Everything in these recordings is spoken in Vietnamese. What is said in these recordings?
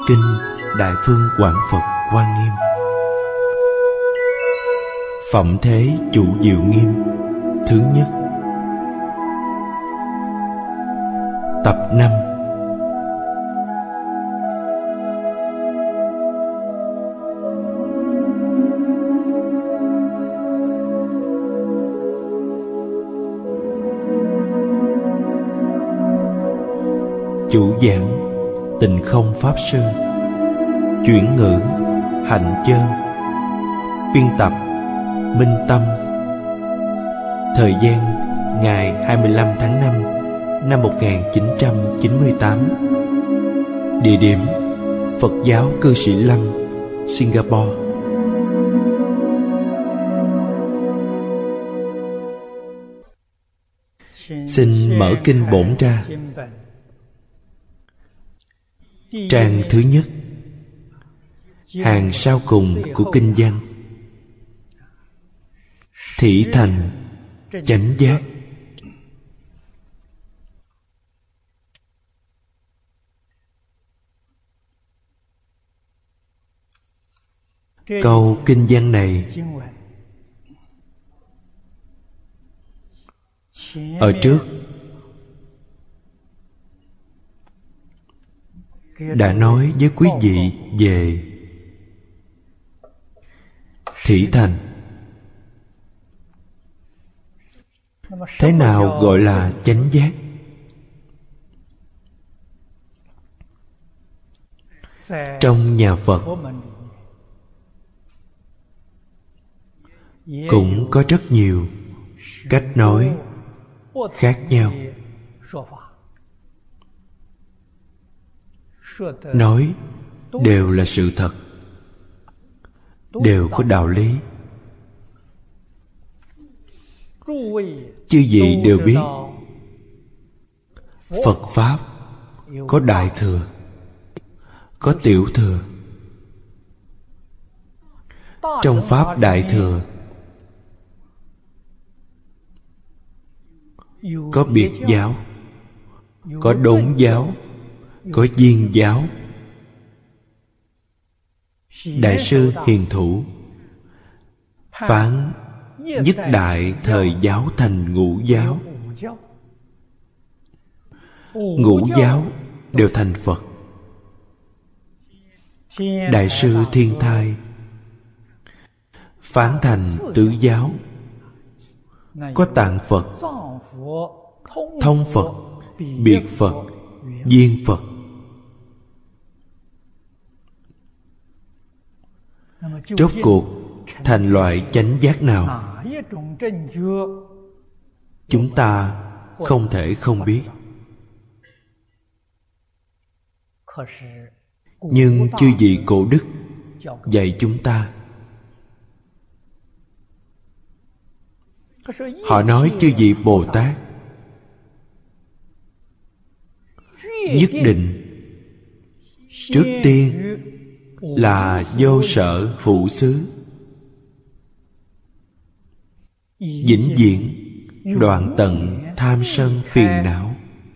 kinh Đại Phương Quảng Phật Quan Nghiêm. Phẩm thế Chủ Diệu Nghiêm thứ nhất. Tập 5. Chủ giảng Tịnh Không Pháp Sư. Chuyển ngữ Hạnh Chơn. Biên tập Minh Tâm. Thời gian ngày 25 tháng 5 năm 1998. Địa điểm Phật giáo Cư Sĩ Lăng, Singapore. Xin mở kinh bổn ra. Trang thứ nhất, hàng sau cùng của kinh văn. Thị thành chánh giác. Câu kinh văn này ở trước đã nói với quý vị về thị thành. Thế nào gọi là chánh giác? Trong nhà Phật cũng có rất nhiều cách nói khác nhau. Nói đều là sự thật, đều có đạo lý. Chư vị đều biết Phật Pháp có Đại Thừa, có Tiểu Thừa. Trong Pháp Đại Thừa có biệt giáo, có đốn giáo, có viên giáo. Đại sư Hiền Thủ phán nhất đại thời giáo thành ngũ giáo. Ngũ giáo đều thành Phật. Đại sư Thiên Thai phán thành tứ giáo. Có Tạng Phật, Thông Phật, Biệt Phật, Viên Phật. Rốt cuộc thành loại chánh giác nào? Chúng ta không thể không biết. Nhưng chư vị cổ đức dạy chúng ta. Họ nói chư vị Bồ Tát nhất định trước tiên là vô sở hữu xứ, vĩnh viễn đoạn tận tham sân phiền não.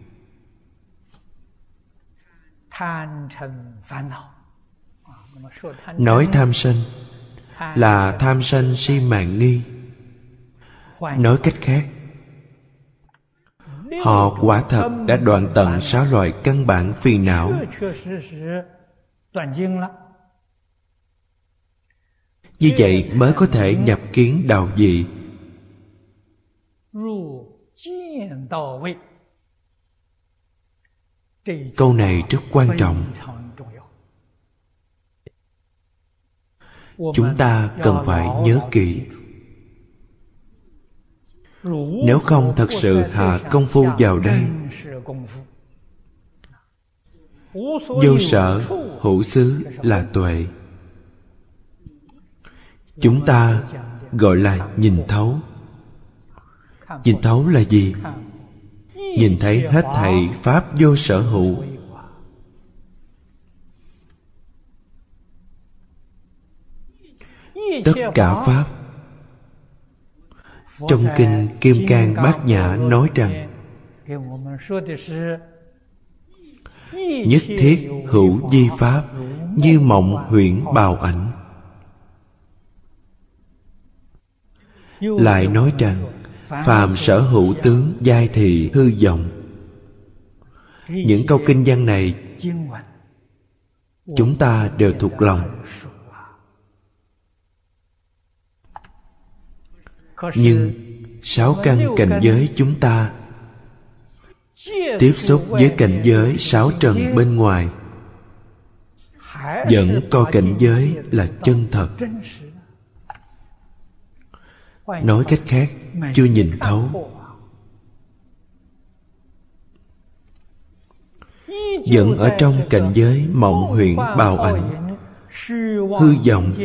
Nói tham sân là tham sân si mạn nghi. Nói cách khác, họ quả thật đã đoạn tận 6 loại căn bản phiền não. Như vậy mới có thể nhập kiến đạo vị. Câu này rất quan trọng. Chúng ta cần phải nhớ kỹ. Nếu không thật sự hạ công phu vào đây, vô sở hữu xứ là tuệ. Chúng ta gọi là nhìn thấu. Nhìn thấu là gì? Nhìn thấy hết thảy pháp vô sở hữu. Tất cả pháp. Trong kinh Kim Cang Bát Nhã nói rằng nhất thiết hữu vi pháp, như mộng huyễn bào ảnh. Lại nói rằng phàm sở hữu tướng giai thị hư vọng. Những câu kinh văn này chúng ta đều thuộc lòng. Nhưng 6 căn cảnh giới chúng ta tiếp xúc với cảnh giới 6 trần bên ngoài, vẫn coi cảnh giới là chân thật. Nói cách khác, chưa nhìn thấu. Vẫn ở trong cảnh giới mộng huyễn bào ảnh, hư vọng,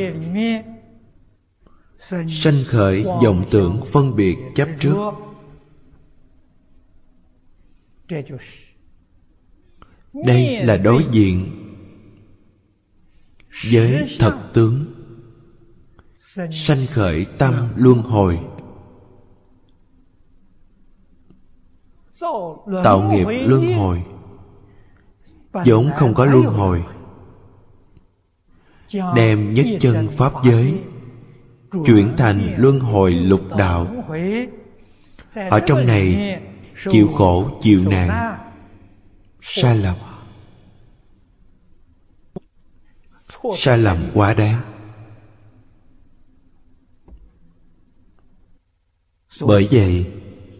sanh khởi vọng tưởng phân biệt chấp trước. Đây là đối diện với thật tướng, sanh khởi tâm luân hồi, tạo nghiệp luân hồi. Vốn không có luân hồi, đem nhất chân pháp giới chuyển thành luân hồi lục đạo. Ở trong này chịu khổ chịu nạn, sai lầm. Sai lầm quá đáng. Bởi vậy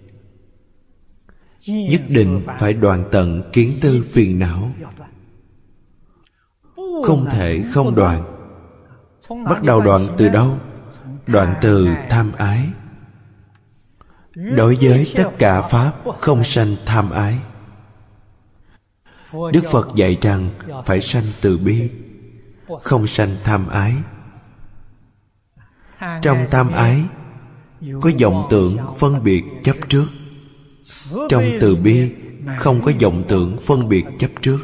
nhất định phải đoạn tận kiến tư phiền não, không thể không đoạn. Bắt đầu đoạn từ đâu? Đoạn từ tham ái. Đối với tất cả pháp không sanh tham ái. Đức Phật dạy rằng phải sanh từ bi, không sanh tham ái. Trong tham ái có vọng tưởng phân biệt chấp trước. Trong từ bi không có vọng tưởng phân biệt chấp trước.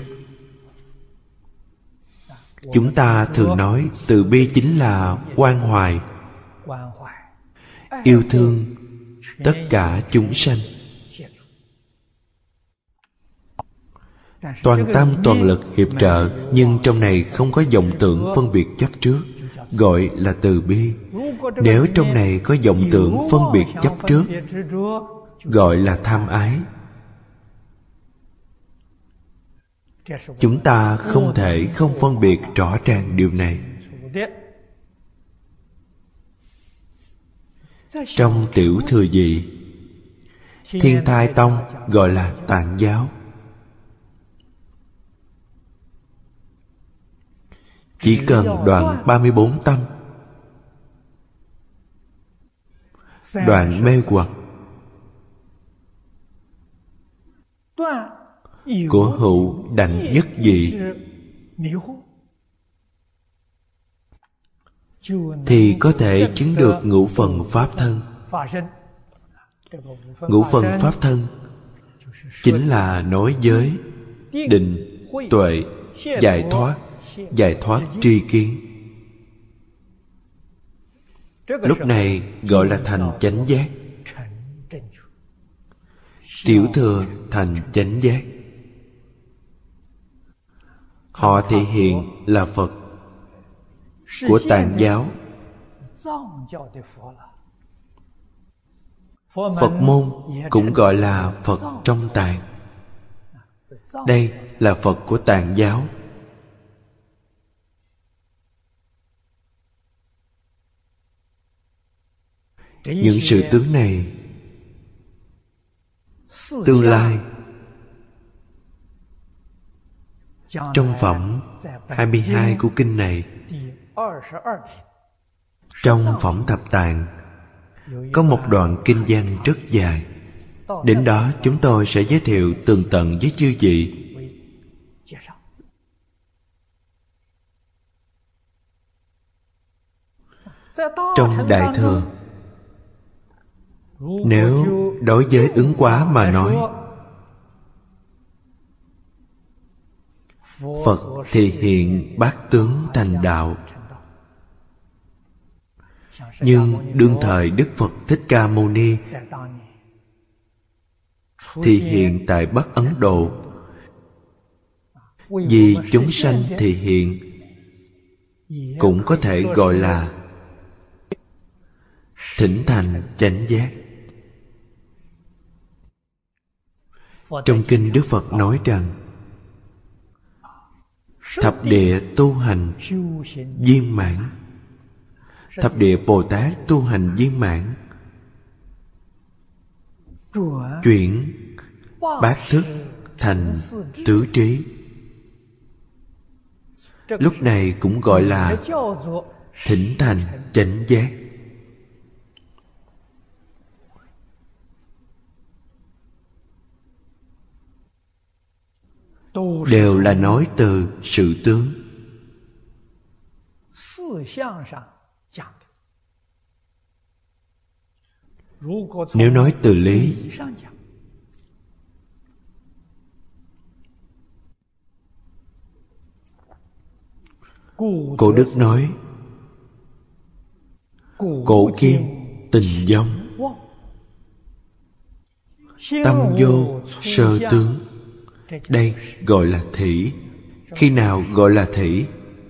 Chúng ta thường nói từ bi chính là quan hoài, yêu thương tất cả chúng sanh, toàn tâm toàn lực hiệp trợ. Nhưng trong này không có vọng tưởng phân biệt chấp trước, gọi là từ bi. Nếu trong này có vọng tưởng phân biệt chấp trước, gọi là tham ái. Chúng ta không thể không phân biệt rõ ràng điều này. Trong tiểu thừa vị, Thiên Thai Tông gọi là Tạng giáo. Chỉ cần đoạn 34 tâm, đoạn mê hoặc của hữu đảnh nhất vị, thì có thể chứng được ngũ phần pháp thân. Ngũ phần pháp thân chính là nói giới, định, tuệ, giải thoát tri kiến. Lúc này gọi là thành chánh giác. Tiểu thừa thành chánh giác. Họ thể hiện là Phật của Tạng giáo. Phật môn cũng gọi là Phật trong Tạng. Đây là Phật của Tạng giáo. Những sự tướng này tương lai trong phẩm 22 của kinh này, trong phẩm Thập Tạng có một đoạn kinh văn rất dài. Đến đó chúng tôi sẽ giới thiệu tường tận với chư vị. Trong Đại Thừa, nếu đối với ứng quá mà nói, Phật thì hiện bát tướng thành đạo. Nhưng đương thời Đức Phật Thích Ca Mâu Ni thì hiện tại Bắc Ấn Độ, vì chúng sanh thì hiện, cũng có thể gọi là thỉnh thành chánh giác. Trong kinh Đức Phật nói rằng thập địa tu hành viên mãn, thập địa Bồ Tát tu hành viên mãn, chuyển bát thức thành tứ trí. Lúc này cũng gọi là thỉnh thành chánh giác. Đều là nói từ sự tướng. Nếu nói từ lý, Cổ Đức nói cổ kim tình giống, tâm vô sơ tướng. Đây gọi là thỉ. Khi nào gọi là thỉ?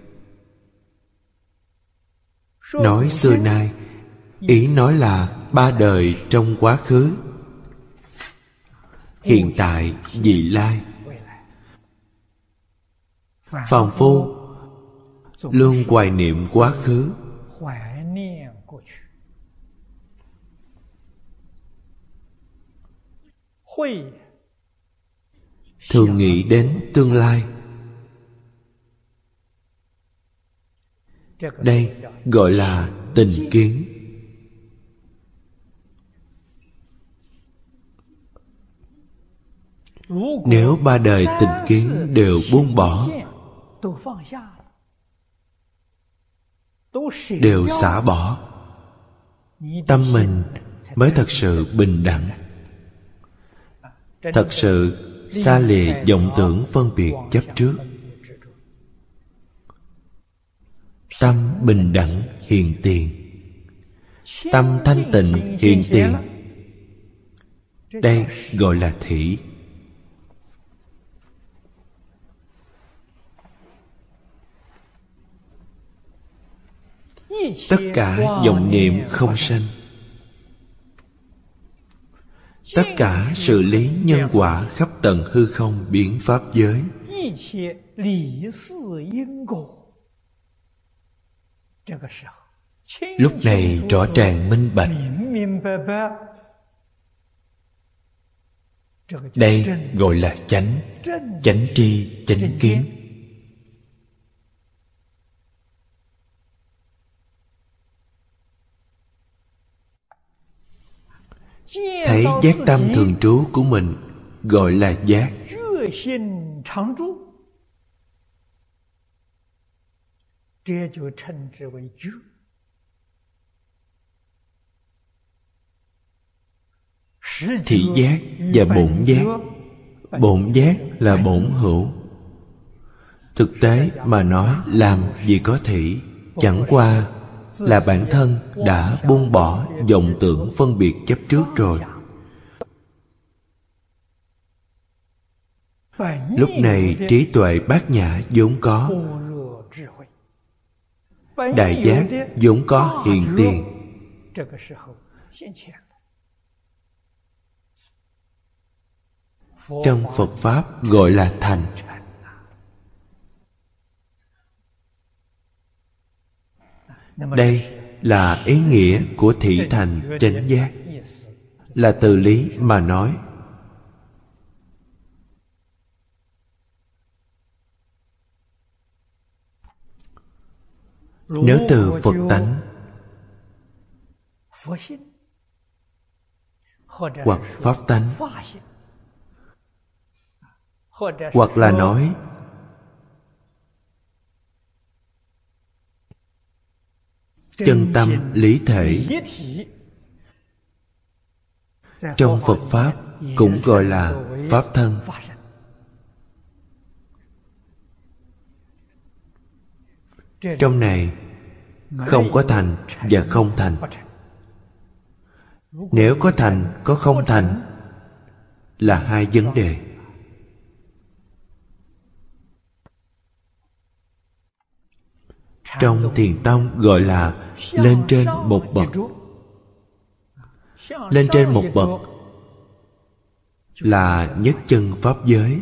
Nói xưa nay, ý nói là ba đời trong quá khứ, hiện tại, vị lai. Phàm phu luôn hoài niệm quá khứ, thường nghĩ đến tương lai. Đây gọi là tình kiến. Nếu ba đời tình kiến đều buông bỏ, đều xả bỏ, tâm mình mới thật sự bình đẳng, thật sự xa lìa vọng tưởng phân biệt chấp trước. Tâm bình đẳng hiện tiền, tâm thanh tịnh hiện tiền. Đây gọi là thỉ. Tất cả vọng niệm không sanh, tất cả sự lý nhân quả khắp tận hư không biến pháp giới, lúc này rõ ràng minh bạch. Đây gọi là chánh, chánh tri, chánh kiến. Thấy giác tâm thường trú của mình gọi là giác. Thị giác và bổn giác. Bổn giác là bổn hữu. Thực tế mà nói làm gì có thị, chẳng qua là bản thân đã buông bỏ vọng tưởng phân biệt chấp trước rồi. Lúc này trí tuệ bát nhã vốn có, đại giác vốn có hiện tiền. Trong Phật Pháp gọi là thành. Đây là ý nghĩa của thị thành chánh giác, là từ lý mà nói. Nếu từ Phật tánh hoặc Pháp tánh, hoặc là nói chân tâm lý thể, trong Phật Pháp cũng gọi là Pháp thân. Trong này không có thành và không thành. Nếu có thành, có không thành là hai vấn đề. Trong Thiền tông gọi là lên trên một bậc. Lên trên một bậc là nhất chân pháp giới.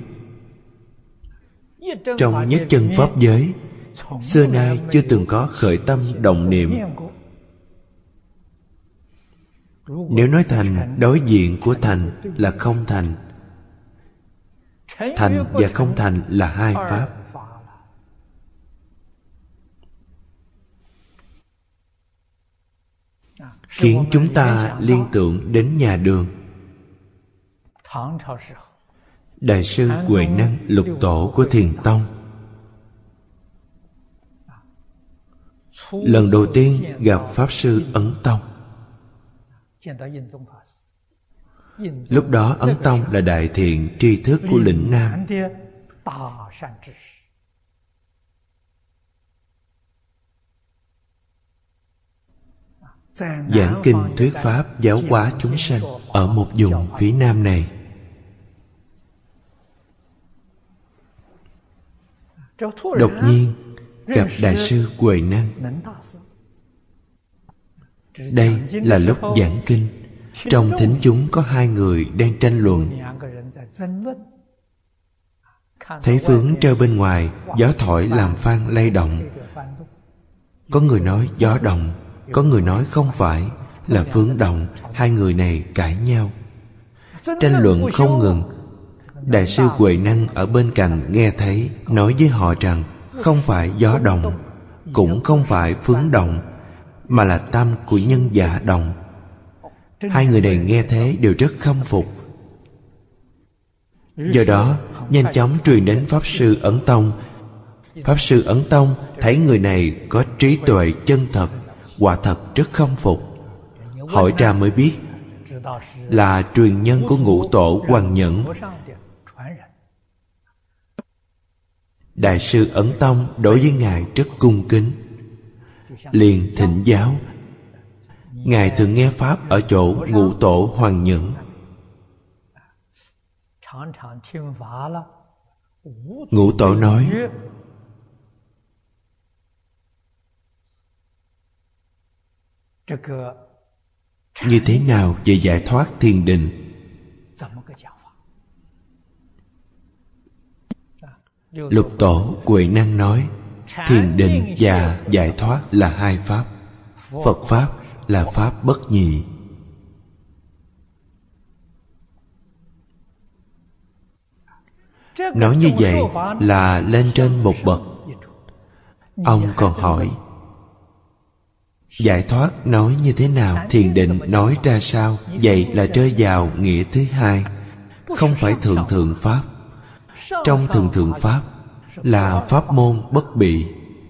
Trong nhất chân pháp giới, xưa nay chưa từng có khởi tâm động niệm. Nếu nói thành, đối diện của thành là không thành. Thành và không thành là hai pháp. Khiến chúng ta liên tưởng đến nhà Đường. Đại sư Huệ Năng lục tổ của Thiền tông lần đầu tiên gặp Pháp sư Ấn Tông. Lúc đó Ấn Tông là đại thiện tri thức của lĩnh Nam. Giảng kinh thuyết pháp giáo hóa chúng sanh ở một vùng phía Nam này. Đột nhiên gặp Đại sư Huệ Năng. Đây là lúc giảng kinh. Trong thính chúng có hai người đang tranh luận. Thấy phướng treo bên ngoài, gió thổi làm phan lay động. Có người nói gió động, có người nói không phải, là phướng động. Hai người này cãi nhau, tranh luận không ngừng. Đại sư Huệ Năng ở bên cạnh nghe thấy, nói với họ rằng không phải gió động, cũng không phải phướng động, mà là tâm của nhân giả động. Hai người này nghe thế đều rất khâm phục. Do đó nhanh chóng truyền đến Pháp sư Ấn Tông. Pháp sư Ấn Tông thấy người này có trí tuệ chân thật, quả thật rất khâm phục. Hỏi ra mới biết là truyền nhân của ngũ tổ Hoằng Nhẫn. Đại sư Ấn Tông đối với Ngài rất cung kính, liền thỉnh giáo. Ngài thường nghe pháp ở chỗ ngũ tổ Hoằng Nhẫn. Ngũ tổ nói như thế nào về giải thoát thiền định. Lục tổ Huệ Năng nói thiền định và giải thoát là hai pháp. Phật pháp là pháp bất nhị. Nói như vậy là lên trên một bậc. Ông còn hỏi giải thoát nói như thế nào, thiền định nói ra sao? Vậy là rơi vào nghĩa thứ hai, không phải thượng thượng pháp. Trong thượng thượng pháp là pháp môn bất bị.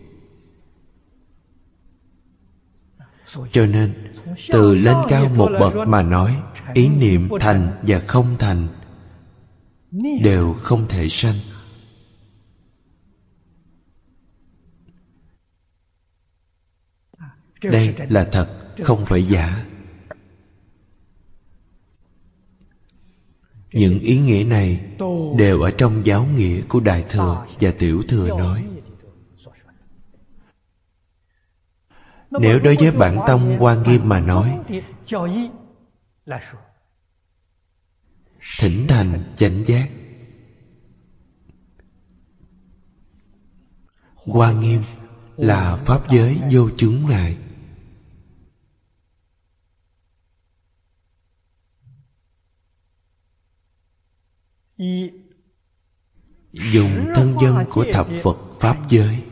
Cho nên từ lên cao một bậc mà nói, ý niệm thành và không thành đều không thể sanh. Đây là thật, không phải giả. Những ý nghĩa này đều ở trong giáo nghĩa của Đại Thừa và Tiểu Thừa nói. Nếu đối với bản tông Hoa Nghiêm mà nói, thỉnh thành chánh giác. Hoa Nghiêm là pháp giới vô chướng ngại. Dùng thân dân của thập Phật pháp giới.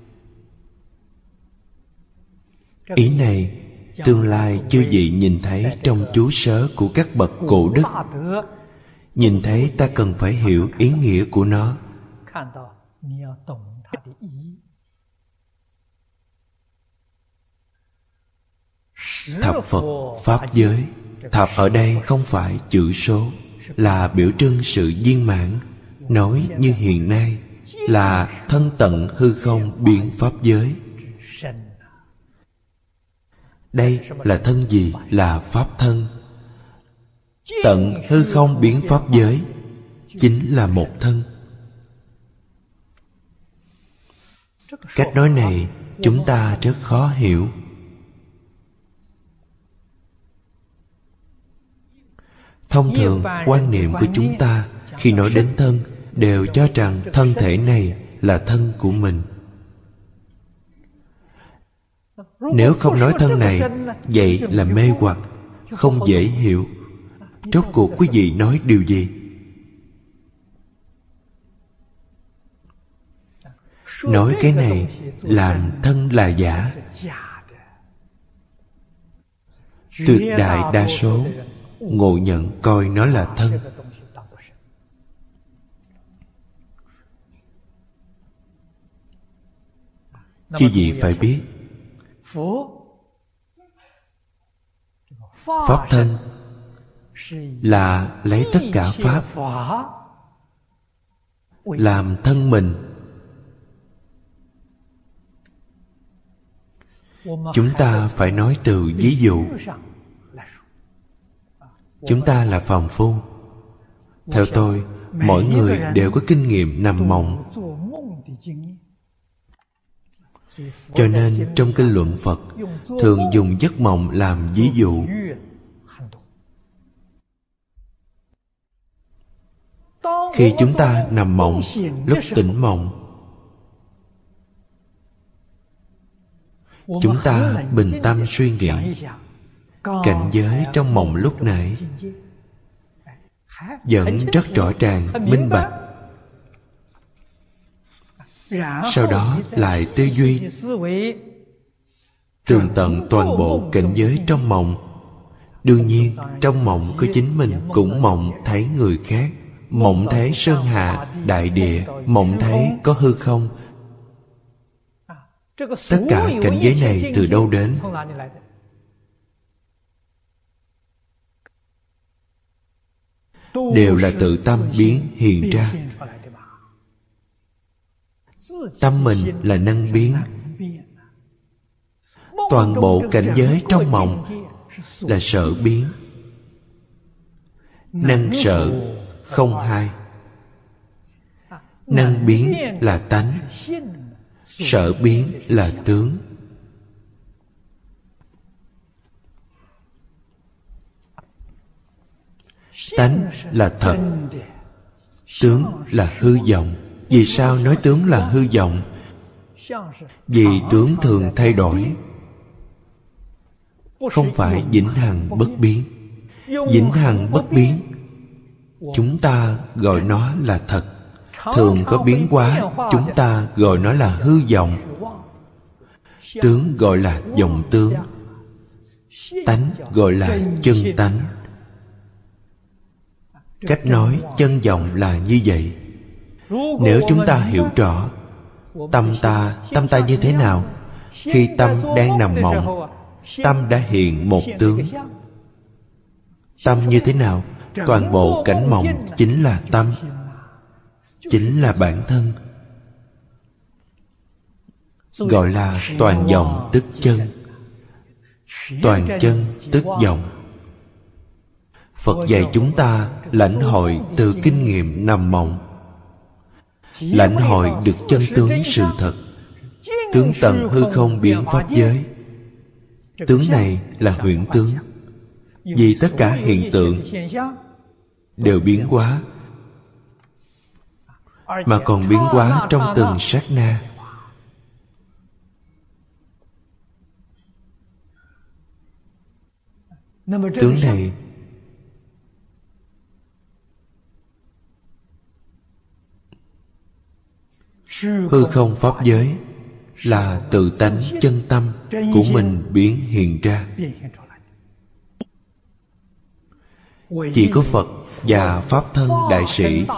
Ý này tương lai chư vị nhìn thấy trong chú sớ của các bậc cổ đức. Nhìn thấy ta cần phải hiểu ý nghĩa của nó. Thập Phật pháp giới. Thập ở đây không phải chữ số, là biểu trưng sự viên mãn. Nói như hiện nay là thân tận hư không biến pháp giới. Đây là thân gì? Là pháp thân. Tận hư không biến pháp giới chính là một thân. Cách nói này chúng ta rất khó hiểu. Thông thường quan niệm của chúng ta khi nói đến thân đều cho rằng thân thể này là thân của mình. Nếu không nói thân này, vậy là mê hoặc, không dễ hiểu. Rốt cuộc quý vị nói điều gì? Nói cái này làm thân là giả. Tuyệt đại đa số ngộ nhận coi nó là thân. Quý vị phải biết, pháp thân là lấy tất cả pháp làm thân mình. Chúng ta phải nói từ ví dụ. Chúng ta là phàm phu. Theo tôi, mỗi người đều có kinh nghiệm nằm mộng. Cho nên trong kinh luận Phật thường dùng giấc mộng làm ví dụ. Khi chúng ta nằm mộng, lúc tỉnh mộng, chúng ta bình tâm suy nghĩ cảnh giới trong mộng lúc nãy vẫn rất rõ ràng, minh bạch. Sau đó lại tư duy tường tận toàn bộ cảnh giới trong mộng. Đương nhiên trong mộng có chính mình cũng mộng thấy người khác, mộng thấy sơn hà đại địa, mộng thấy có hư không. Tất cả cảnh giới này từ đâu đến? Đều là tự tâm biến hiện ra. Tâm mình là năng biến. Toàn bộ cảnh giới trong mộng là sở biến. Năng sở không hai. Năng biến là tánh, sở biến là tướng. Tánh là thật, tướng là hư vọng. Vì sao nói tướng là hư vọng? Vì tướng thường thay đổi, không phải vĩnh hằng bất biến. Vĩnh hằng bất biến, chúng ta gọi nó là thật. Thường có biến hóa, chúng ta gọi nó là hư vọng. Tướng gọi là vọng tướng, tánh gọi là chân tánh. Cách nói chân vọng là như vậy. Nếu chúng ta hiểu rõ tâm ta như thế nào, khi tâm đang nằm mộng, tâm đã hiện một tướng. Tâm như thế nào? Toàn bộ cảnh mộng chính là tâm, chính là bản thân. Gọi là toàn vọng tức chân, toàn chân tức vọng. Phật dạy chúng ta lãnh hội từ kinh nghiệm nằm mộng, lãnh hội được chân tướng sự thật. Tướng tận hư không biến pháp giới. Tướng này là huyễn tướng. Vì tất cả hiện tượng đều biến hóa, mà còn biến hóa trong từng sát na. Tướng này hư không pháp giới là tự tánh chân tâm của mình biến hiện ra. Chỉ có Phật và Pháp thân đại sĩ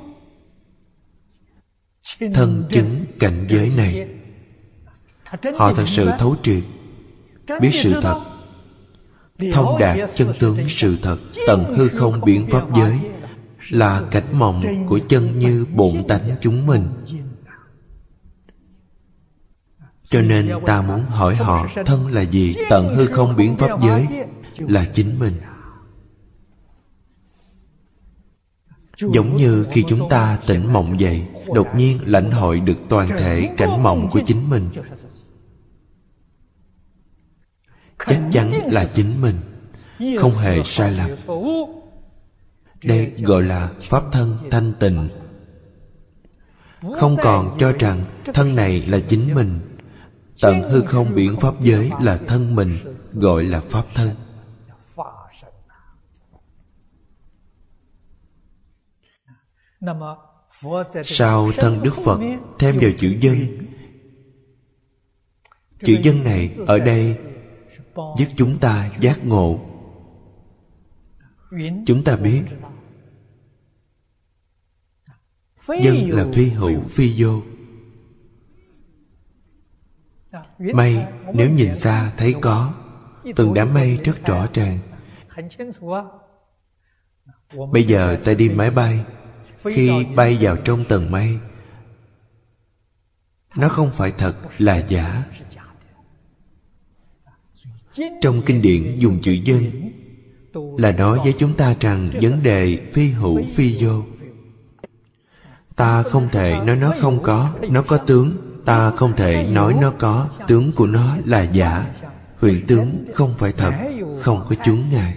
thân chứng cảnh giới này. Họ thật sự thấu triệt, biết sự thật, thông đạt chân tướng sự thật. Tận hư không biến pháp giới là cảnh mộng của chân như bổn tánh chúng mình. Cho nên ta muốn hỏi họ thân là gì? Tận hư không biến pháp giới là chính mình. Giống như khi chúng ta tỉnh mộng dậy, đột nhiên lãnh hội được toàn thể cảnh mộng của chính mình. chắc chắn là chính mình, không hề sai lầm. Đây gọi là pháp thân thanh tịnh. Không còn cho rằng thân này là chính mình, tận hư không biển pháp giới là thân mình, gọi là pháp thân. Sau thân Đức Phật thêm vào chữ dân. Chữ dân này ở đây giúp chúng ta giác ngộ. Chúng ta biết dân là phi hữu phi vô. Mây nếu nhìn xa thấy có, từng đám mây rất rõ ràng. Bây giờ ta đi máy bay, khi bay vào trong tầng mây, nó không phải thật, là giả. Trong kinh điển dùng chữ dân là nói với chúng ta rằng vấn đề phi hữu phi vô. Ta không thể nói nó không có, nó có tướng. Ta không thể nói nó có, tướng của nó là giả. Huyễn tướng không phải thật, không có chướng ngại.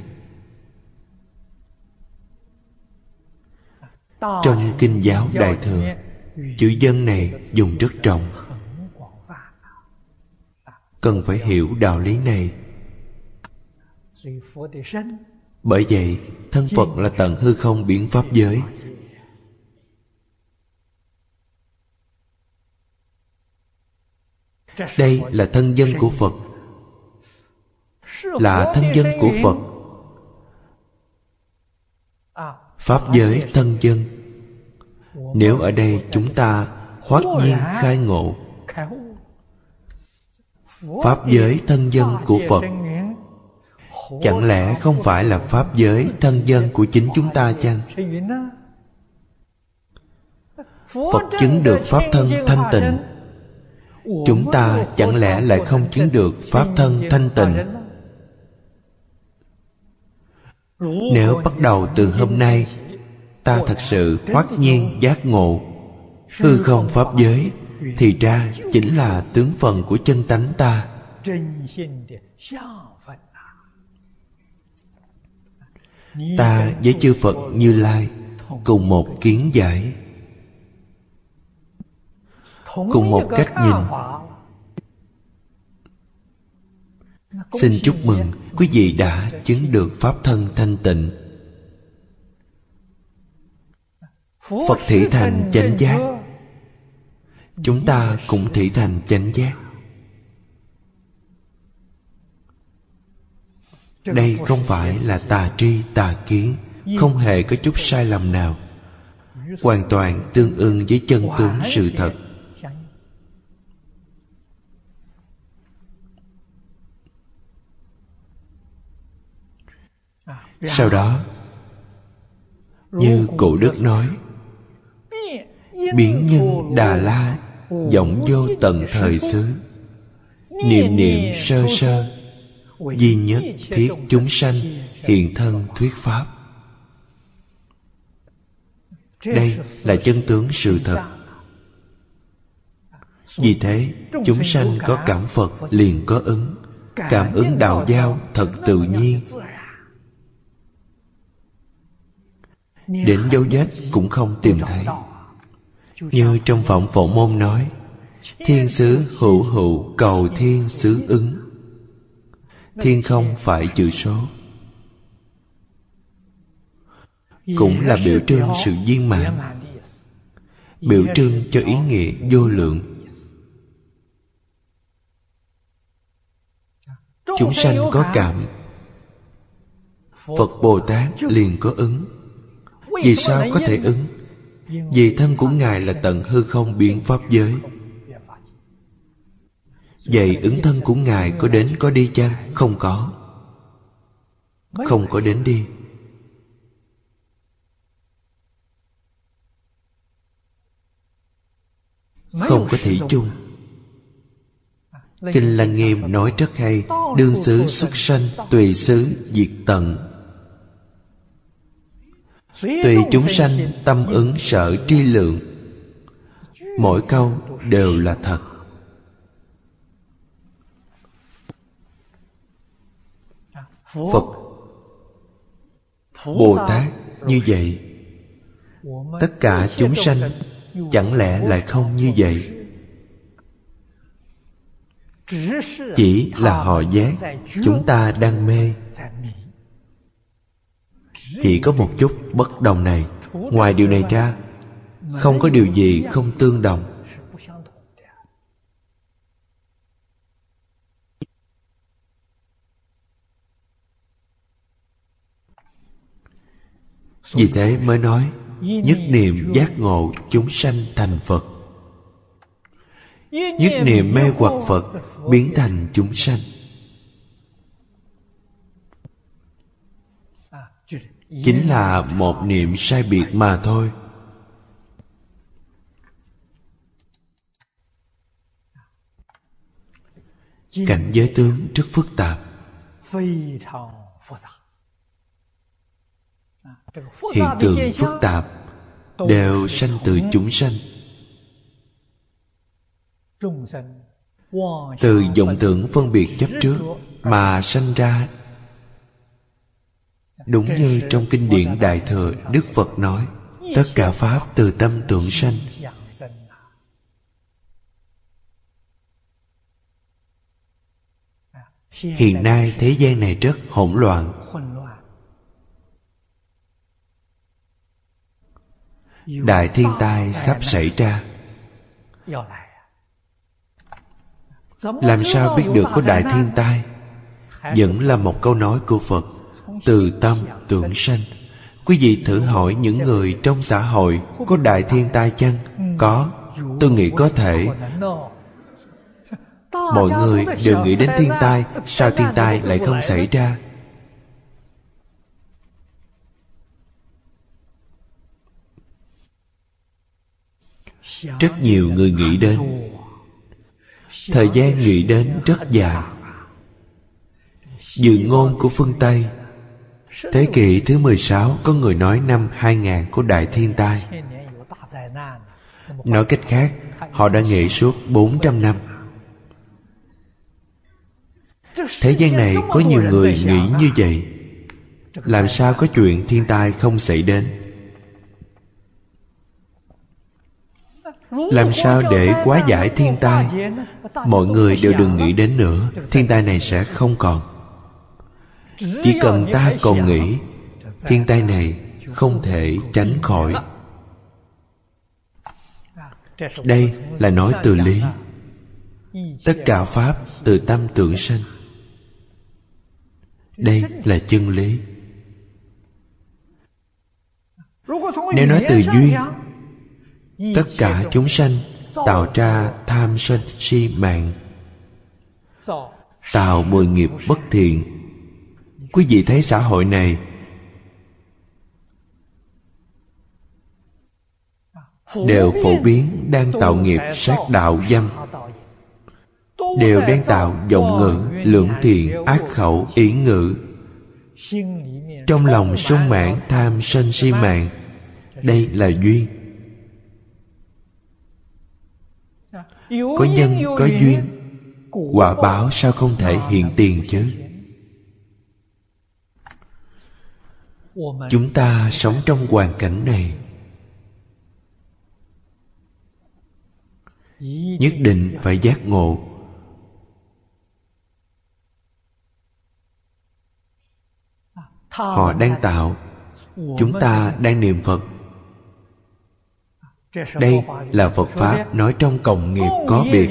Trong kinh giáo Đại Thừa, chữ dân này dùng rất rộng. Cần phải hiểu đạo lý này. Bởi vậy thân Phật là tận hư không biển pháp giới. Đây là thân dân của Phật, là thân dân của Phật. Pháp giới thân dân. Nếu ở đây chúng ta hoát nhiên khai ngộ pháp giới thân dân của Phật, chẳng lẽ không phải là pháp giới thân dân của chính chúng ta chăng? Phật chứng được pháp thân thanh tịnh, chúng ta chẳng lẽ lại không chứng được pháp thân thanh tịnh? Nếu bắt đầu từ hôm nay ta thật sự hoát nhiên giác ngộ hư không pháp giới, thì ra chính là tướng phần của chân tánh ta. Ta với chư Phật Như Lai cùng một kiến giải, cùng một cách nhìn. Xin chúc mừng quý vị đã chứng được pháp thân thanh tịnh. Phật thị thành chánh giác, chúng ta cũng thị thành chánh giác. Đây không phải là tà tri tà kiến, không hề có chút sai lầm nào, hoàn toàn tương ưng với chân tướng sự thật. Sau đó, như Cụ Đức nói, biến nhân Đà La vọng vô tận thời xứ, niệm niệm sơ sơ, duy nhất thiết chúng sanh, hiện thân thuyết pháp. Đây là chân tướng sự thật. Vì thế chúng sanh có cảm Phật liền có ứng, cảm ứng đạo giao thật tự nhiên. Đến dấu vết cũng không tìm thấy. Như trong Phẩm Phổ Môn nói, thiên xứ hữu hữu cầu thiên xứ ứng. Thiên không phải chữ số, cũng là biểu trưng sự viên mãn, biểu trưng cho ý nghĩa vô lượng. Chúng sanh có cảm, Phật Bồ Tát liền có ứng. Vì sao có thể ứng? Vì thân của Ngài là tận hư không biến pháp giới. Vậy ứng thân của Ngài có đến có đi chăng? Không có. Không có đến đi. Không có thủy chung. Kinh Lăng Nghiêm nói rất hay: đương xứ xuất sanh, tùy xứ diệt tận. Tùy chúng sanh tâm ứng sở tri lượng. Mỗi câu đều là thật. Phật, Bồ Tát như vậy, tất cả chúng sanh chẳng lẽ lại không như vậy? Chỉ là họ giác, chúng ta đang mê. Chỉ có một chút bất đồng này. Ngoài điều này ra, không có điều gì không tương đồng. Vì thế mới nói nhất niệm giác ngộ chúng sanh thành Phật. Nhất niệm mê hoặc Phật biến thành chúng sanh. Chính là một niệm sai biệt mà thôi. Cảnh giới tướng rất phức tạp. Hiện tượng phức tạp đều sanh từ chúng sanh. Từ vọng tưởng phân biệt chấp trước mà sanh ra. Đúng như trong kinh điển Đại Thừa, Đức Phật nói, tất cả pháp từ tâm tưởng sanh. Hiện nay thế gian này rất hỗn loạn. Đại thiên tai sắp xảy ra. Làm sao biết được có đại thiên tai? Vẫn là một câu nói của Phật, từ tâm tưởng sanh. Quý vị thử hỏi những người trong xã hội có đại thiên tai chăng? Có, tôi nghĩ có thể. Mọi người đều nghĩ đến thiên tai, sao thiên tai lại không xảy ra? Rất nhiều người nghĩ đến. Thời gian nghĩ đến rất dài. Dự ngôn của phương Tây, thế kỷ thứ 16 có người nói năm 2000 có đại thiên tai. Nói cách khác, họ đã nghĩ suốt 400 năm. Thế gian này có nhiều người nghĩ như vậy. Làm sao có chuyện thiên tai không xảy đến? Làm sao để hóa giải thiên tai? Mọi người đều đừng nghĩ đến nữa. Thiên tai này sẽ không còn. Chỉ cần ta còn nghĩ, thiên tai này không thể tránh khỏi. Đây là nói từ lý. Tất cả pháp từ tâm tưởng sanh. Đây là chân lý. Nếu nói từ duyên, tất cả chúng sanh tạo ra tham sân si mạng, tạo 10 nghiệp bất thiện. Quý vị thấy xã hội này đều phổ biến đang tạo nghiệp sát đạo dâm, đều đang tạo vọng ngữ, lưỡng thiện, ác khẩu, ý ngữ. Trong lòng sung mãn tham sân si mạng. Đây là duyên. Có nhân có duyên, quả báo sao không thể hiện tiền chứ? Chúng ta sống trong hoàn cảnh này, nhất định phải giác ngộ. Họ đang tạo, chúng ta đang niệm Phật. Đây là Phật Pháp nói trong cộng nghiệp có biệt.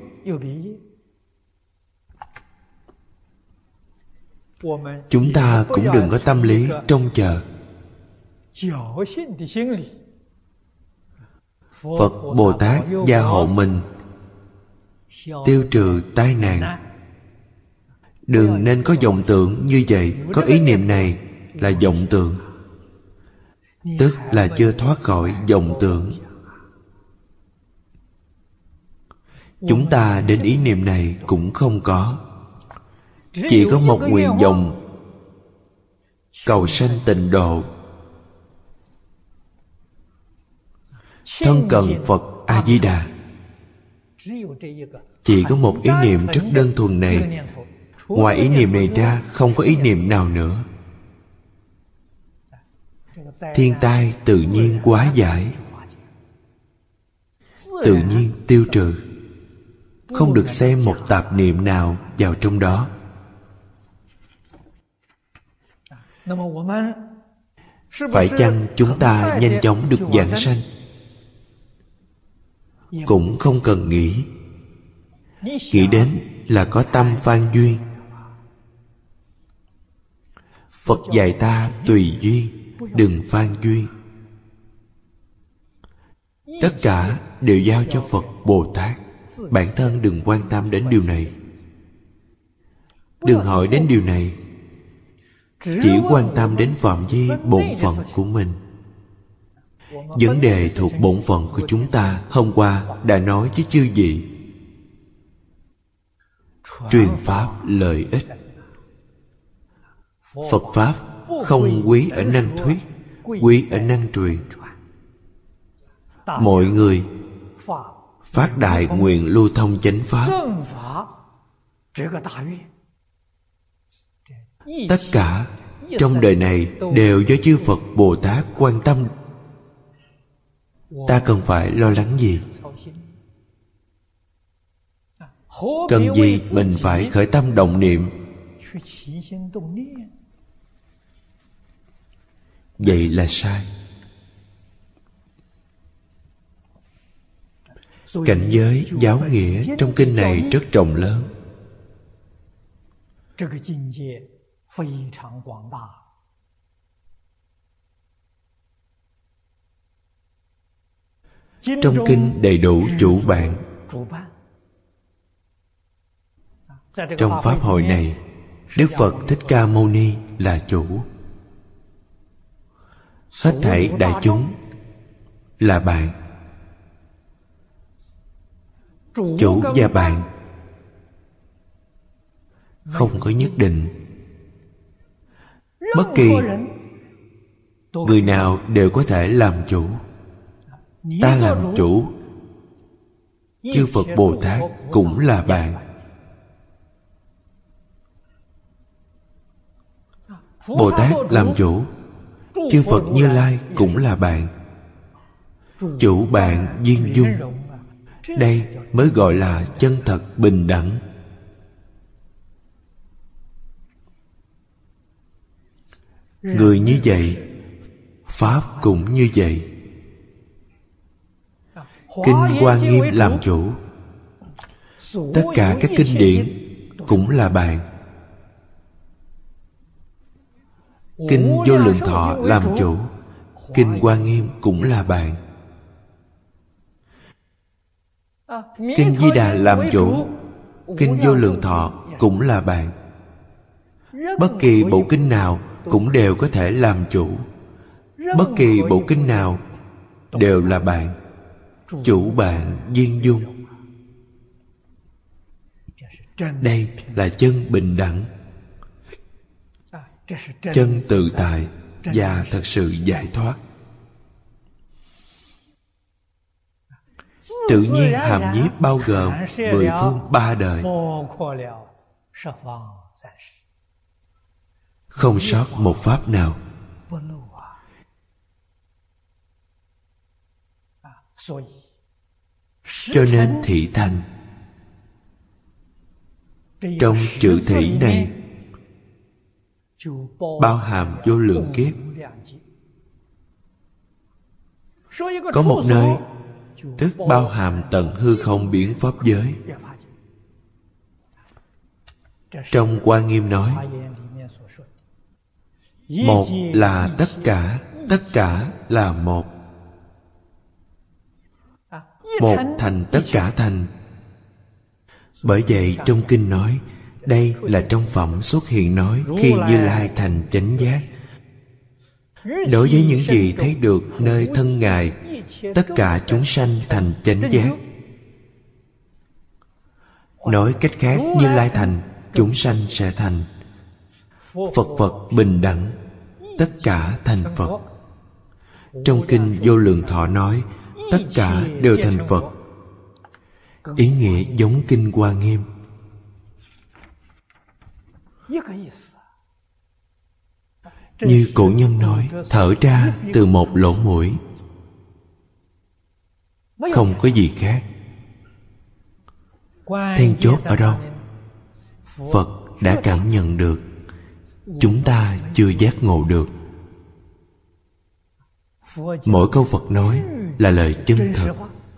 Chúng ta cũng đừng có tâm lý trông chờ. Phật Bồ Tát gia hộ mình, tiêu trừ tai nạn. Đừng nên có vọng tưởng như vậy. Có ý niệm này là vọng tưởng, tức là chưa thoát khỏi vọng tưởng. Chúng ta đến ý niệm này cũng không có. Chỉ có một nguyện vọng cầu sanh tịnh độ, thân cận Phật A-di-đà. Chỉ có một ý niệm rất đơn thuần này Ngoài ý niệm này ra không có ý niệm nào nữa. Thiên tai tự nhiên hóa giải, tự nhiên tiêu trừ, không được xem một tạp niệm nào vào trong đó. Phải chăng chúng ta nhanh chóng được giảng sanh? Cũng không cần nghĩ. Nghĩ đến là có tâm phan duyên. Phật dạy ta tùy duyên, đừng phan duyên. Tất cả đều giao cho Phật Bồ Tát. Bản thân đừng quan tâm đến điều này, đừng hỏi đến điều này. Chỉ quan tâm đến phạm vi bổn phận của mình. Vấn đề thuộc bổn phận của chúng ta hôm qua đã nói với chư vị. Truyền pháp lợi ích. Phật pháp không quý ở năng thuyết, quý ở năng truyền. Mọi người phát đại nguyện lưu thông chánh pháp. Tất cả trong đời này đều do chư Phật Bồ Tát quan tâm. Ta cần phải lo lắng gì? Cần gì mình phải khởi tâm động niệm? Vậy là sai. Cảnh giới giáo nghĩa trong kinh này rất rộng lớn. Trong kinh đầy đủ chủ bạn. Trong pháp hội này, Đức Phật Thích Ca Mâu Ni là chủ. Hết thảy đại chúng là bạn. Chủ và bạn không có nhất định. Bất kỳ người nào đều có thể làm chủ. Ta làm chủ, chư Phật Bồ Tát cũng là bạn. Bồ Tát làm chủ, chư Phật Như Lai cũng là bạn. Chủ bạn duyên dung. Đây mới gọi là chân thật bình đẳng. Người như vậy, pháp cũng như vậy. Kinh Hoa Nghiêm làm chủ. Tất cả các kinh điển cũng là bạn. Kinh Vô Lượng Thọ làm chủ. Kinh Hoa Nghiêm cũng là bạn. Kinh Di Đà làm chủ. Kinh Vô Lượng Thọ cũng là bạn. Bất kỳ bộ kinh nào cũng đều có thể làm chủ. Bất kỳ bộ kinh nào đều là bạn. Chủ bạn duyên dung. Đây là chân bình đẳng, chân tự tại và thật sự giải thoát. Tự nhiên hàm nhiếp bao gồm 10 phương 3 đời, không sót một pháp nào. Cho nên thị thành, trong chữ thị này bao hàm vô lượng kiếp. Có một nơi tức bao hàm tận hư không biến pháp giới. Trong Hoa Nghiêm nói, một là tất cả, tất cả là một. Một thành tất cả thành. Bởi vậy trong kinh nói, đây là trong phẩm xuất hiện nói khi Như Lai thành chánh giác. Đối với những gì thấy được nơi thân Ngài, tất cả chúng sanh thành chánh giác. Nói cách khác, Như Lai thành, chúng sanh sẽ thành. Phật bình đẳng, tất cả thành Phật. Trong kinh Vô Lượng Thọ nói, tất cả đều thành Phật. Ý nghĩa giống kinh Hoa Nghiêm. Như cổ nhân nói, thở ra từ một lỗ mũi, không có gì khác. Then chốt ở đâu? Phật đã cảm nhận được, chúng ta chưa giác ngộ được. Mỗi câu Phật nói là lời chân thật.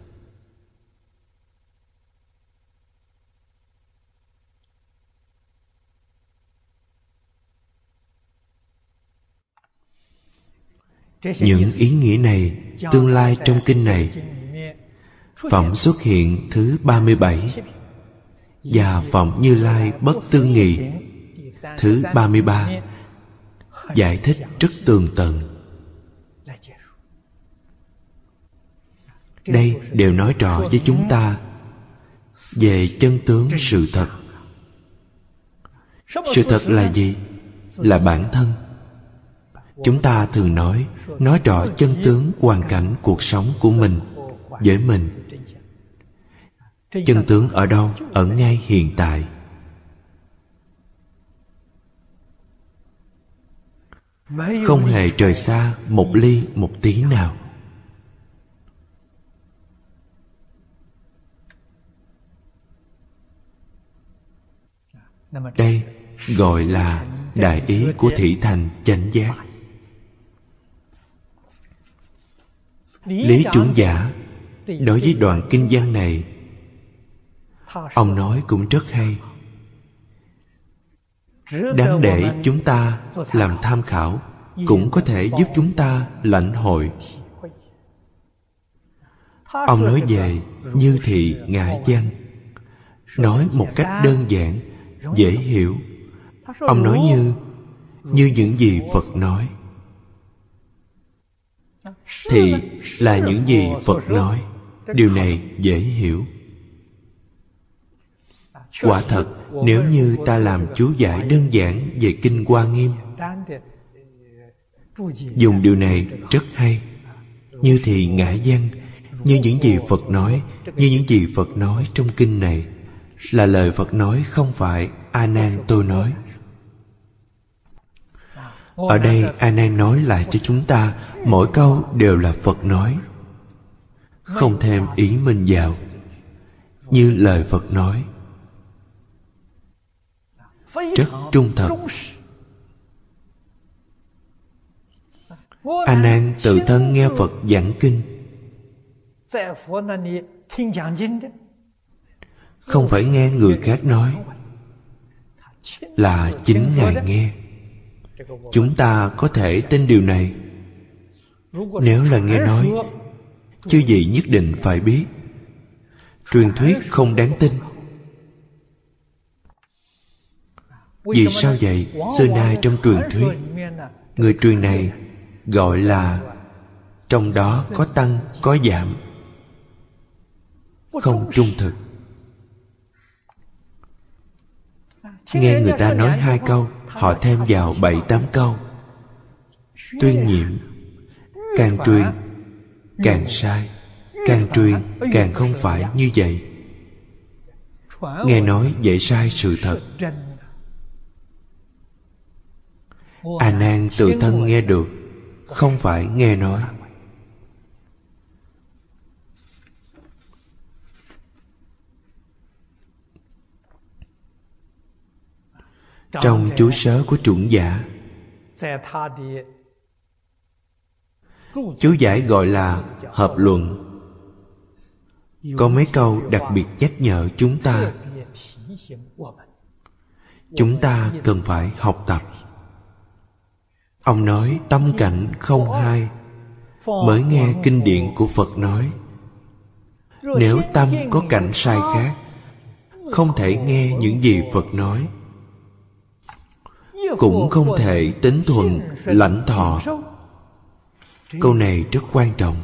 Những ý nghĩa này tương lai trong kinh này, phẩm xuất hiện thứ 37 và phẩm Như Lai bất tư nghị thứ 33 giải thích rất tường tận. Đây đều nói rõ với chúng ta về chân tướng sự thật. Sự thật là gì? Là bản thân. Chúng ta thường nói rõ chân tướng hoàn cảnh cuộc sống của mình với mình. Chân tướng ở đâu? Ở ngay hiện tại. Không hề rời xa một ly một tí nào. Đây gọi là đại ý của thị thành chánh giác. Lý Trưởng Giả đối với đoạn kinh văn này, ông nói cũng rất hay, đáng để chúng ta làm tham khảo, cũng có thể giúp chúng ta lãnh hội. Ông nói về như thị ngã văn, nói một cách đơn giản, dễ hiểu. Ông nói như những gì Phật nói. Thị là những gì Phật nói. Điều này dễ hiểu. Quả thật, nếu như ta làm chú giải đơn giản về Kinh Hoa Nghiêm, dùng điều này rất hay. Như thị ngã văn, như những gì Phật nói, như những gì Phật nói trong kinh này là lời Phật nói, không phải A Nan tôi nói. Ở đây A Nan nói lại cho chúng ta, mỗi câu đều là Phật nói, không thêm ý mình vào, như lời Phật nói, rất trung thật. A Nan tự thân nghe Phật giảng kinh, không phải nghe người khác nói, là chính Ngài nghe. Chúng ta có thể tin điều này. Nếu là nghe nói, chư vị nhất định phải biết. Truyền thuyết không đáng tin. Vì sao vậy? Xưa nay trong truyền thuyết, người truyền này gọi là trong đó có tăng có giảm, không trung thực. Nghe người ta nói 2 câu, họ thêm vào 7-8 câu. Tuyên nhiệm, càng truyền càng sai, càng truyền càng không phải như vậy. Nghe nói dễ sai sự thật. A Nan tự thân nghe được, không phải nghe nói. Trong chú sớ của Trưởng Giả, chú giải gọi là hợp luận, có mấy câu đặc biệt nhắc nhở chúng ta. Chúng ta cần phải học tập. Ông nói tâm cảnh không hai, mới nghe kinh điển của Phật nói. Nếu tâm có cảnh sai khác, không thể nghe những gì Phật nói, cũng không thể tín thuận lãnh thọ. Câu này rất quan trọng.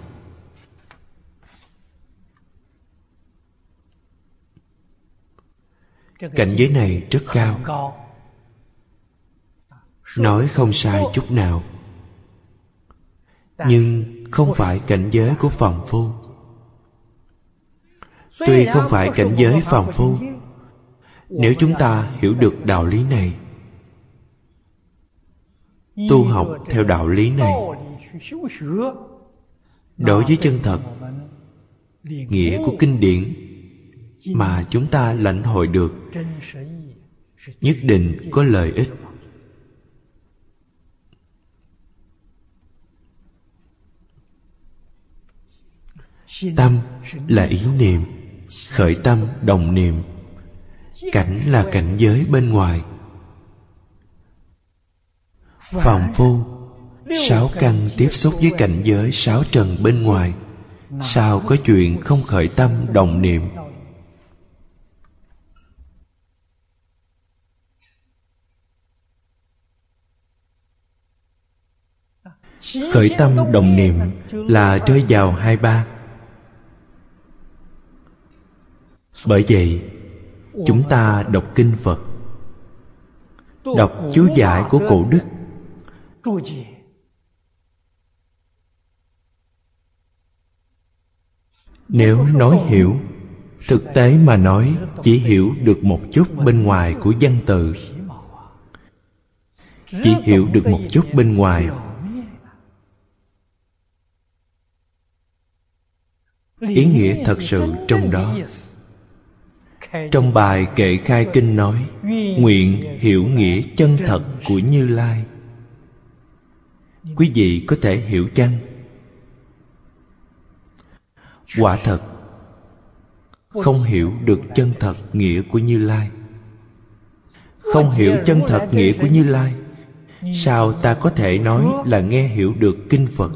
Cảnh giới này rất cao, nói không sai chút nào. Nhưng không phải cảnh giới của phàm phu. Tuy không phải cảnh giới phàm phu, nếu chúng ta hiểu được đạo lý này, tu học theo đạo lý này. Đối với chân thật, nghĩa của kinh điển mà chúng ta lãnh hội được nhất định có lợi ích. Tâm là ý niệm, khởi tâm đồng niệm. Cảnh là cảnh giới bên ngoài. Phàm phu sáu căn tiếp xúc với cảnh giới sáu trần bên ngoài, sao có chuyện không khởi tâm đồng niệm? Khởi tâm đồng niệm là rơi vào hai ba. Bởi vậy chúng ta đọc kinh Phật, đọc chú giải của cổ đức, nếu nói hiểu, thực tế mà nói chỉ hiểu được một chút bên ngoài của văn tự, chỉ hiểu được một chút bên ngoài. Ý nghĩa thật sự trong đó. Trong bài kệ khai kinh nói, nguyện hiểu nghĩa chân thật của Như Lai. Quý vị có thể hiểu chăng? Quả thật không hiểu được chân thật nghĩa của Như Lai. Không hiểu chân thật nghĩa của Như Lai, sao ta có thể nói là nghe hiểu được kinh Phật?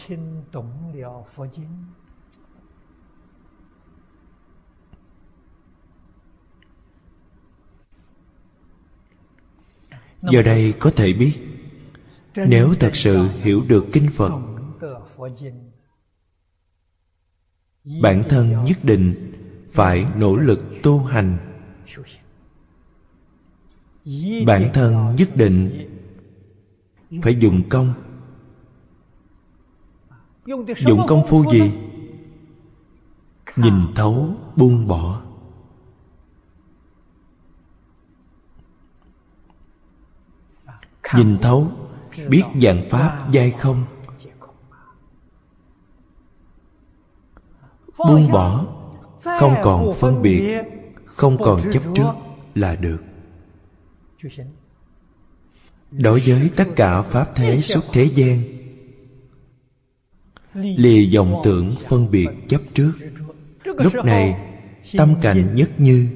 Do đây có thể biết, nếu thật sự hiểu được kinh Phật, bản thân nhất định phải nỗ lực tu hành. Bản thân nhất định phải dùng công. Dùng công phu gì? Nhìn thấu, buông bỏ. Nhìn thấu, biết vạn pháp giai không. Buông bỏ, không còn phân biệt, không còn chấp trước là được. Đối với tất cả pháp thế xuất thế gian, lìa vọng tưởng phân biệt chấp trước, lúc này tâm cảnh nhất như.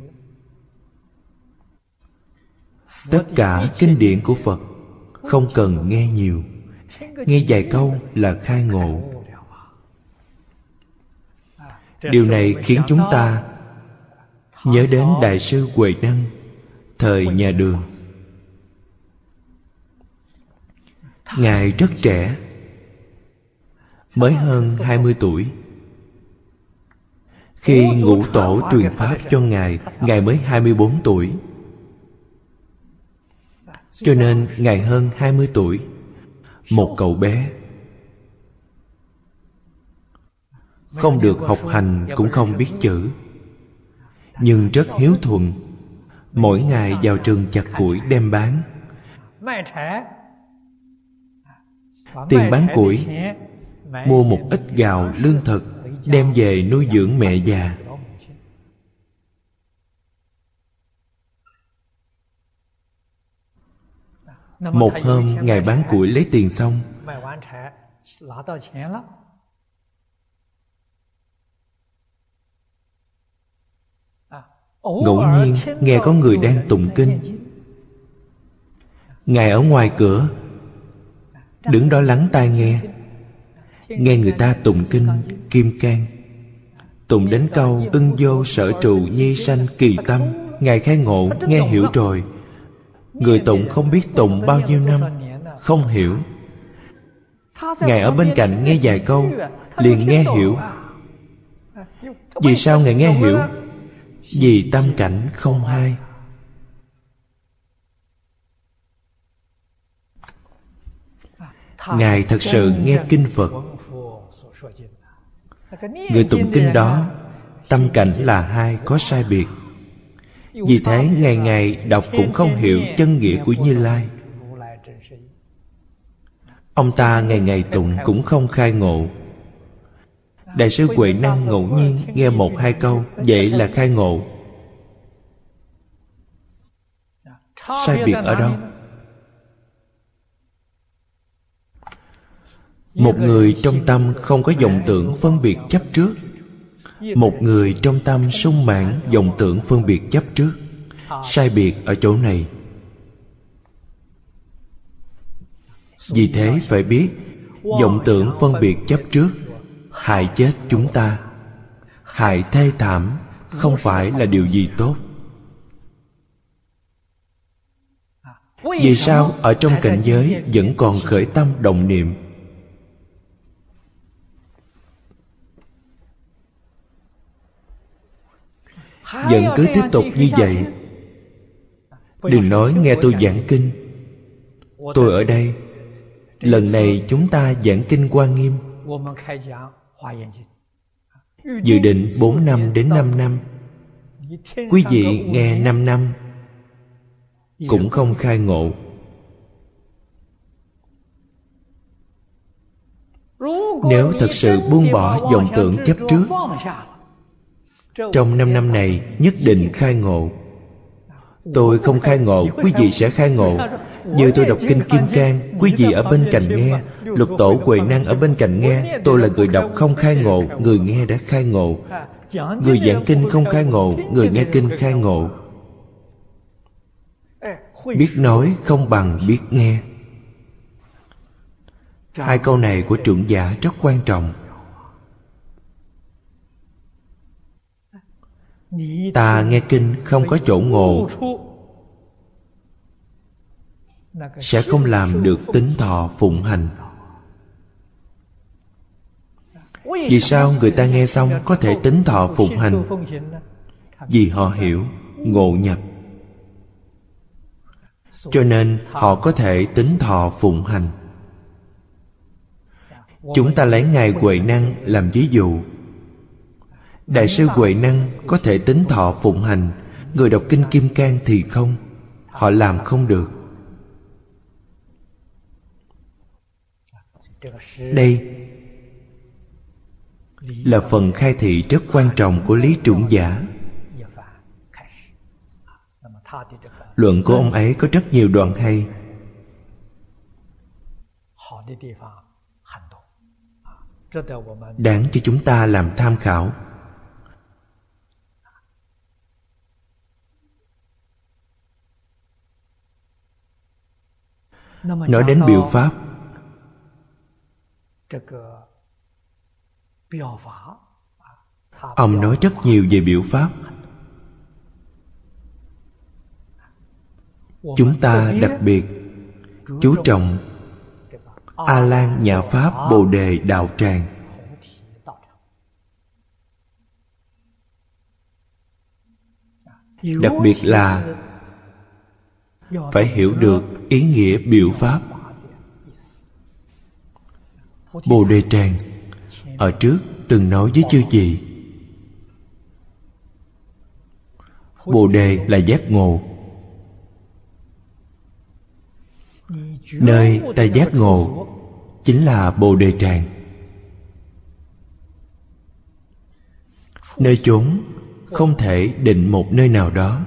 Tất cả kinh điển của Phật không cần nghe nhiều, nghe vài câu là khai ngộ. Điều này khiến chúng ta nhớ đến Đại sư Huệ Năng thời nhà Đường. Ngài rất trẻ, mới hơn 20 tuổi. Khi Ngũ Tổ truyền pháp cho Ngài, Ngài mới 24 tuổi. Cho nên Ngài hơn 20 tuổi, một cậu bé, không được học hành cũng không biết chữ, nhưng rất hiếu thuận. Mỗi ngày vào trường chặt củi đem bán. Tiền bán củi, mua một ít gạo lương thực, đem về nuôi dưỡng mẹ già. Một hôm Ngài bán củi lấy tiền xong, ngẫu nhiên nghe có người đang tụng kinh. Ngài ở ngoài cửa, đứng đó lắng tai nghe. Nghe người ta tụng kinh Kim Cang, tụng đến câu ưng vô sở trụ nhi sanh kỳ tâm. Ngài khai ngộ, nghe hiểu rồi. Người tụng không biết tụng bao nhiêu năm, không hiểu. Ngài ở bên cạnh nghe vài câu, liền nghe hiểu. Vì sao Ngài nghe hiểu? Vì tâm cảnh không hai. Ngài thật sự nghe kinh Phật. Người tụng kinh đó, tâm cảnh là hai, có sai biệt. Vì thế ngày ngày đọc cũng không hiểu chân nghĩa của Như Lai. Ông ta ngày ngày tụng cũng không khai ngộ. Đại sư Huệ Năng ngẫu nhiên nghe 1-2 câu, vậy là khai ngộ. Sai biệt ở đâu? Một người trong tâm không có vọng tưởng phân biệt chấp trước, một người trong tâm sung mãn vọng tưởng phân biệt chấp trước. Sai biệt ở chỗ này. Vì thế phải biết, vọng tưởng phân biệt chấp trước hại chết chúng ta, hại thê thảm, không phải là điều gì tốt. Vì sao ở trong cảnh giới vẫn còn khởi tâm động niệm? Vẫn cứ tiếp tục như vậy. Đừng nói nghe tôi giảng kinh. Tôi ở đây, lần này chúng ta giảng kinh Hoa Nghiêm, dự định 4 năm đến 5 năm. Quý vị nghe 5 năm cũng không khai ngộ. Nếu thật sự buông bỏ vọng tưởng chấp trước, trong 5 năm này nhất định khai ngộ. Tôi không khai ngộ, quý vị sẽ khai ngộ. Như tôi đọc kinh Kim Cang, quý vị ở bên cạnh nghe, Lục Tổ Huệ Năng ở bên cạnh nghe. Tôi là người đọc không khai ngộ, người nghe đã khai ngộ. Người giảng kinh không khai ngộ, người nghe kinh khai ngộ. Biết nói không bằng biết nghe. 2 câu này của trưởng giả rất quan trọng. Ta nghe kinh không có chỗ ngộ, sẽ không làm được tín thọ phụng hành. Vì sao người ta nghe xong có thể tín thọ phụng hành? Vì họ hiểu, ngộ nhập, cho nên họ có thể tín thọ phụng hành. Chúng ta lấy Ngài Huệ Năng làm ví dụ. Đại sư Huệ Năng có thể tín thọ phụng hành, người đọc kinh Kim Cang thì không. Họ làm không được. Đây là phần khai thị rất quan trọng của Lý Trưởng Giả. Luận của ông ấy có rất nhiều đoạn hay. Đáng cho chúng ta làm tham khảo. Nói đến biểu pháp, ông nói rất nhiều về biểu pháp. Chúng ta đặc biệt chú trọng A Lan Nhã Pháp Bồ Đề Đạo Tràng. Đặc biệt là phải hiểu được ý nghĩa biểu pháp. Bồ Đề Tràng ở trước từng nói với chư vị, Bồ Đề là giác ngộ. Nơi ta giác ngộ chính là Bồ Đề Tràng. Nơi chốn không thể định một nơi nào đó.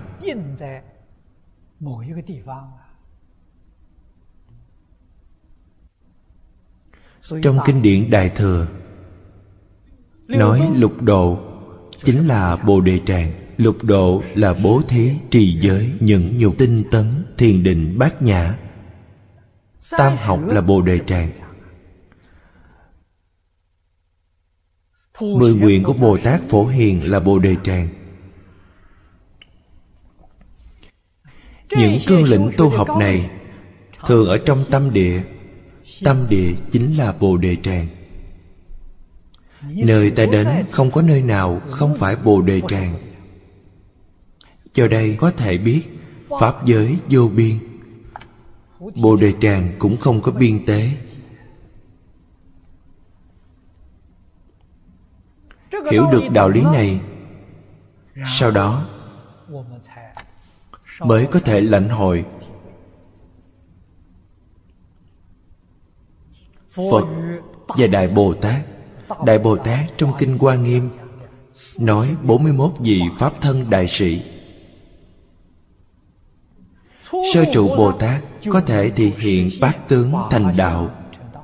Trong kinh điển Đại Thừa nói lục độ chính là Bồ Đề Tràng. Lục độ là bố thí, trì giới, nhẫn nhục, tinh tấn, thiền định, bát nhã. Tam học là Bồ Đề Tràng. 10 nguyện của Bồ Tát Phổ Hiền là Bồ Đề Tràng. Những cương lĩnh tu học này thường ở trong tâm địa. Tâm địa chính là Bồ Đề Tràng. Nơi ta đến không có nơi nào không phải Bồ Đề Tràng. Do đây có thể biết pháp giới vô biên, Bồ Đề Tràng cũng không có biên tế. Hiểu được đạo lý này, sau đó mới có thể lãnh hội. Phật và Đại Bồ Tát. Đại Bồ Tát trong Kinh Hoa Nghiêm nói 41 vị Pháp thân đại sĩ. Sơ trụ Bồ Tát có thể thị hiện bát tướng thành đạo,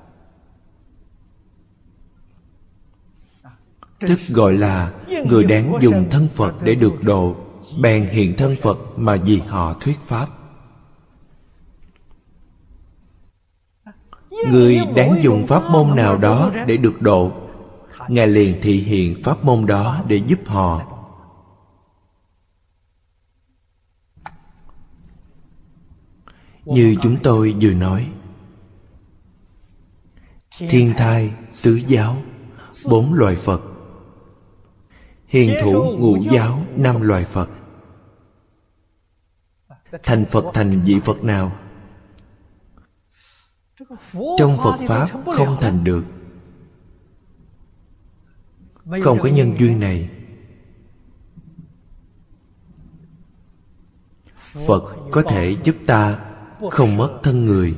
tức gọi là người đáng dùng thân Phật để được độ, bèn hiện thân Phật mà vì họ thuyết Pháp. Người đáng dùng pháp môn nào đó để được độ, Ngài liền thị hiện pháp môn đó để giúp họ. Như chúng tôi vừa nói, Thiên Thai, Tứ Giáo, 4 loài Phật, Hiền Thủ, Ngũ Giáo, 5 loài Phật. Thành Phật thành vị Phật nào? Trong Phật Pháp không thành được, không có nhân duyên này. Phật có thể giúp ta không mất thân người,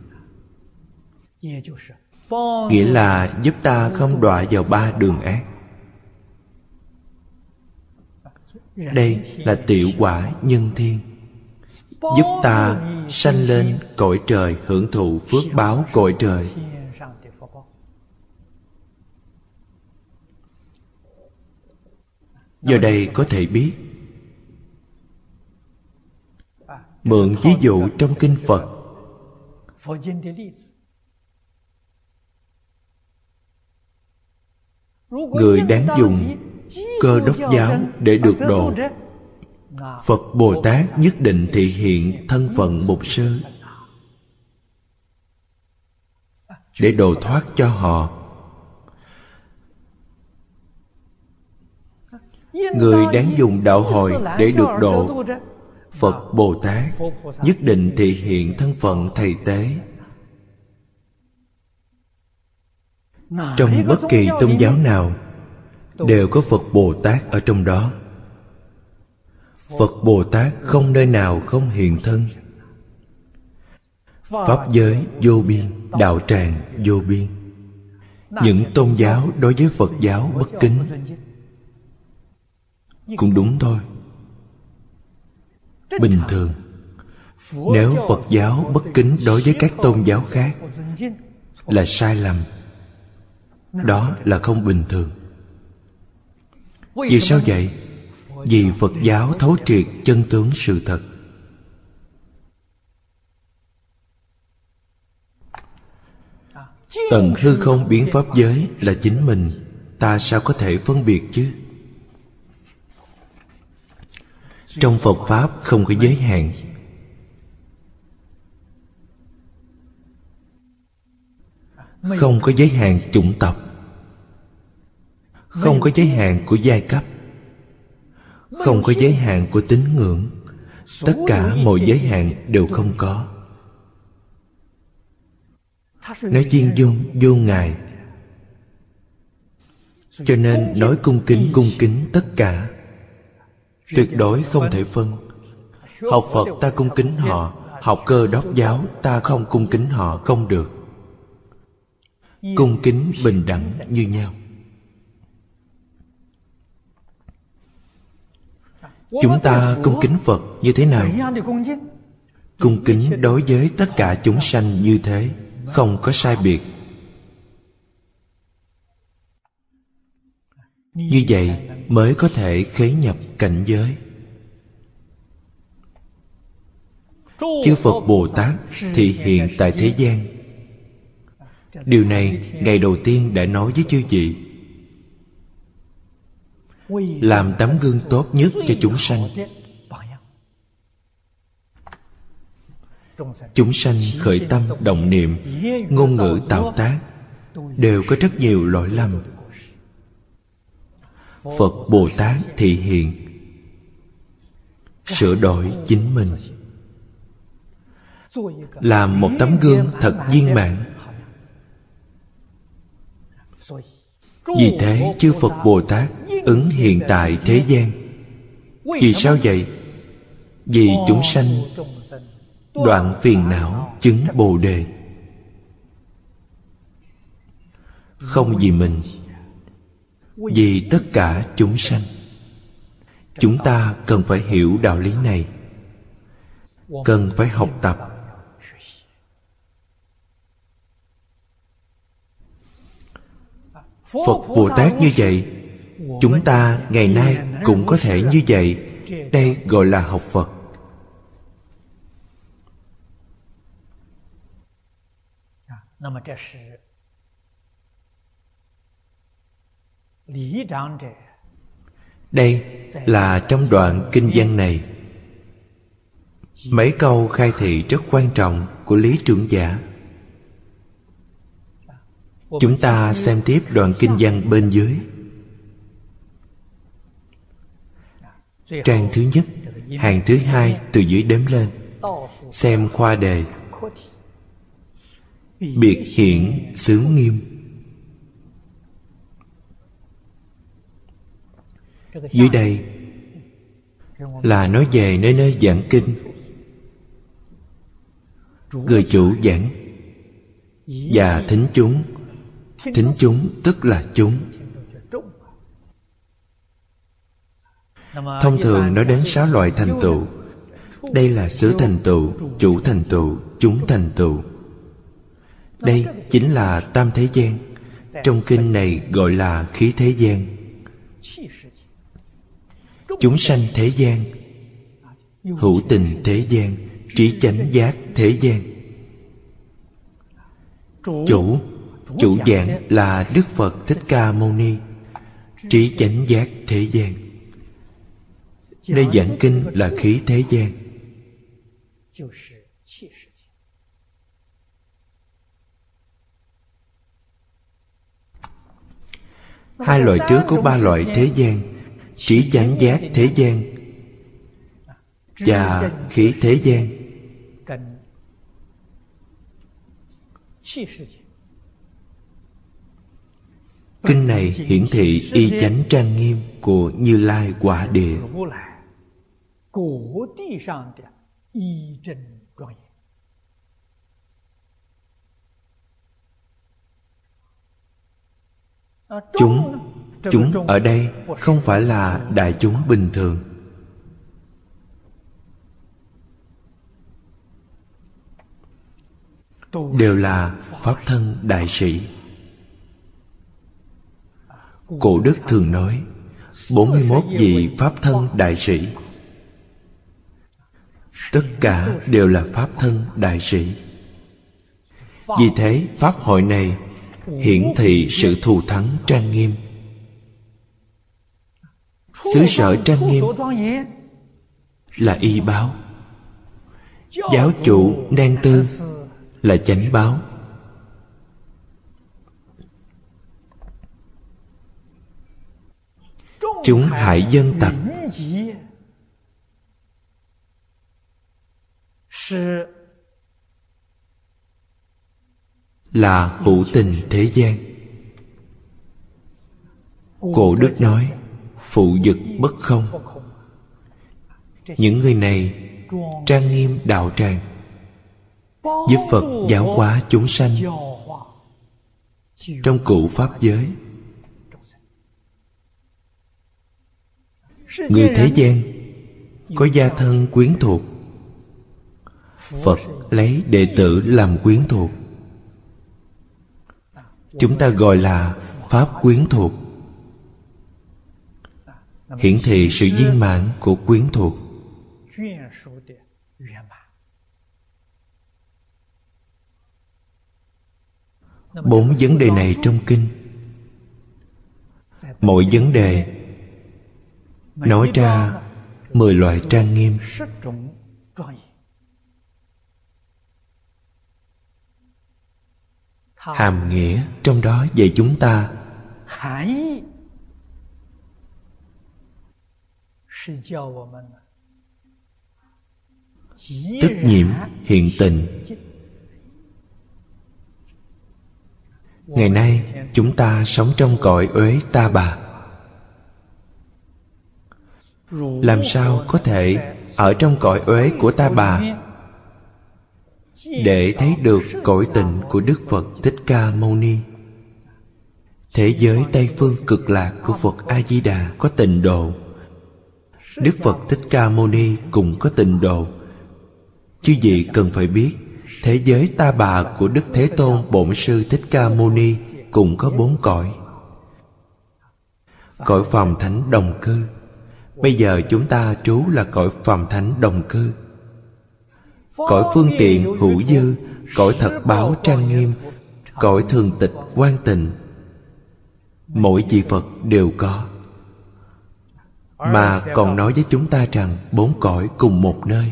nghĩa là giúp ta không đọa vào 3 đường ác. Đây là tiểu quả nhân thiên, giúp ta sanh lên cõi trời, hưởng thụ phước báo cõi trời. Do đây có thể biết, mượn ví dụ trong kinh Phật, người đáng dùng Cơ Đốc giáo để được độ, Phật Bồ Tát nhất định thị hiện thân phận mục sư để độ thoát cho họ. Người đáng dùng đạo hội để được độ, Phật Bồ Tát nhất định thị hiện thân phận thầy tế. Trong bất kỳ tôn giáo nào đều có Phật Bồ Tát ở trong đó. Phật Bồ Tát không nơi nào không hiện thân. Pháp giới vô biên, đạo tràng vô biên. Những tôn giáo đối với Phật giáo bất kính cũng đúng thôi. Bình thường, nếu Phật giáo bất kính đối với các tôn giáo khác là sai lầm, đó là không bình thường. Vì sao vậy? Vì Phật giáo thấu triệt chân tướng sự thật. Tận hư không biến pháp giới là chính mình, ta sao có thể phân biệt chứ? Trong Phật Pháp không có giới hạn. Không có giới hạn chủng tộc, không có giới hạn của giai cấp, không có giới hạn của tín ngưỡng. Tất cả mọi giới hạn đều không có. Nó chuyên dung vô ngại. Cho nên nói cung kính tất cả, tuyệt đối không thể phân. Học Phật ta cung kính họ, học Cơ Đốc giáo ta không cung kính họ, không được. Cung kính bình đẳng như nhau. Chúng ta cung kính Phật như thế nào? Cung kính đối với tất cả chúng sanh như thế, không có sai biệt. Như vậy mới có thể khế nhập cảnh giới. Chư Phật Bồ Tát thị hiện tại thế gian. Điều này ngày đầu tiên đã nói với chư vị, làm tấm gương tốt nhất cho chúng sanh. Chúng sanh khởi tâm động niệm, ngôn ngữ tạo tác đều có rất nhiều lỗi lầm. Phật Bồ Tát thị hiện, sửa đổi chính mình, làm một tấm gương thật viên mãn. Vì thế chư Phật Bồ Tát ứng hiện tại thế gian. Vì sao vậy? Vì chúng sanh đoạn phiền não, chứng Bồ Đề. không vì mình, vì tất cả chúng sanh. Chúng ta cần phải hiểu đạo lý này, cần phải học tập. Phật Bồ Tát như vậy, chúng ta ngày nay cũng có thể như vậy. Đây gọi là học Phật. Đây là trong đoạn kinh văn này mấy câu khai thị rất quan trọng của Lý Trưởng Giả. Chúng ta xem tiếp đoạn kinh văn bên dưới. Trang thứ nhất, hàng thứ hai từ dưới đếm lên. Xem khoa đề. Biệt hiển xứ nghiêm. Dưới đây là nói về nơi giảng kinh. Người chủ giảng và thính chúng. Thính chúng tức là chúng. Thông thường nói đến 6 loại thành tựu. Đây là xứ thành tựu, chủ thành tựu, chúng thành tựu. Đây chính là tam thế gian. Trong kinh này gọi là khí thế gian. Chúng sanh thế gian, hữu tình thế gian, trí chánh giác thế gian. Chủ giảng là Đức Phật Thích Ca Mâu Ni. Trí chánh giác thế gian. Đây giảng kinh là khí thế gian. Hai loại trước có 3 loại thế gian: trí chánh giác thế gian và khí thế gian. Kinh này hiển thị y chánh trang nghiêm của Như Lai quả địa. Chúng ở đây không phải là đại chúng bình thường. Đều là Pháp thân đại sĩ. Cổ đức thường nói 41 vị Pháp thân đại sĩ. Tất cả đều là Pháp thân đại sĩ. Vì thế Pháp hội này hiển thị sự thù thắng trang nghiêm. Xứ sở trang nghiêm là y báo. Giáo chủ Nan Tư là chánh báo. Chúng hại dân tặc là hữu tình thế gian. Cổ đức nói phụ dực bất không. Những người này trang nghiêm đạo tràng, giúp Phật giáo hóa chúng sanh trong cựu pháp giới. Người thế gian có gia thân quyến thuộc, Phật lấy đệ tử làm quyến thuộc. Chúng ta gọi là Pháp quyến thuộc, hiển thị sự viên mãn của quyến thuộc. 4 vấn đề này trong kinh, mỗi vấn đề nói ra 10 loại trang nghiêm. Hàm nghĩa trong đó dạy chúng ta tức nhiễm hiện tình. Ngày nay chúng ta sống trong cõi uế ta bà. Làm sao có thể ở trong cõi uế của ta bà để thấy được cõi tịnh của Đức Phật Thích Ca Mâu Ni? Thế giới Tây Phương Cực Lạc của Phật A-di-đà có tịnh độ. Đức Phật Thích Ca Mâu Ni cũng có tịnh độ. Chư vị cần phải biết, thế giới Ta Bà của Đức Thế Tôn Bổn Sư Thích Ca Mâu Ni cũng có 4 cõi. Cõi Phàm Thánh Đồng Cư. Bây giờ chúng ta trú là cõi Phàm Thánh Đồng Cư. Cõi Phương Tiện Hữu Dư, cõi Thật Báo Trang Nghiêm, cõi Thường Tịch Quang Tịnh, mỗi vị Phật đều có. Mà còn nói với chúng ta rằng 4 cõi cùng một nơi.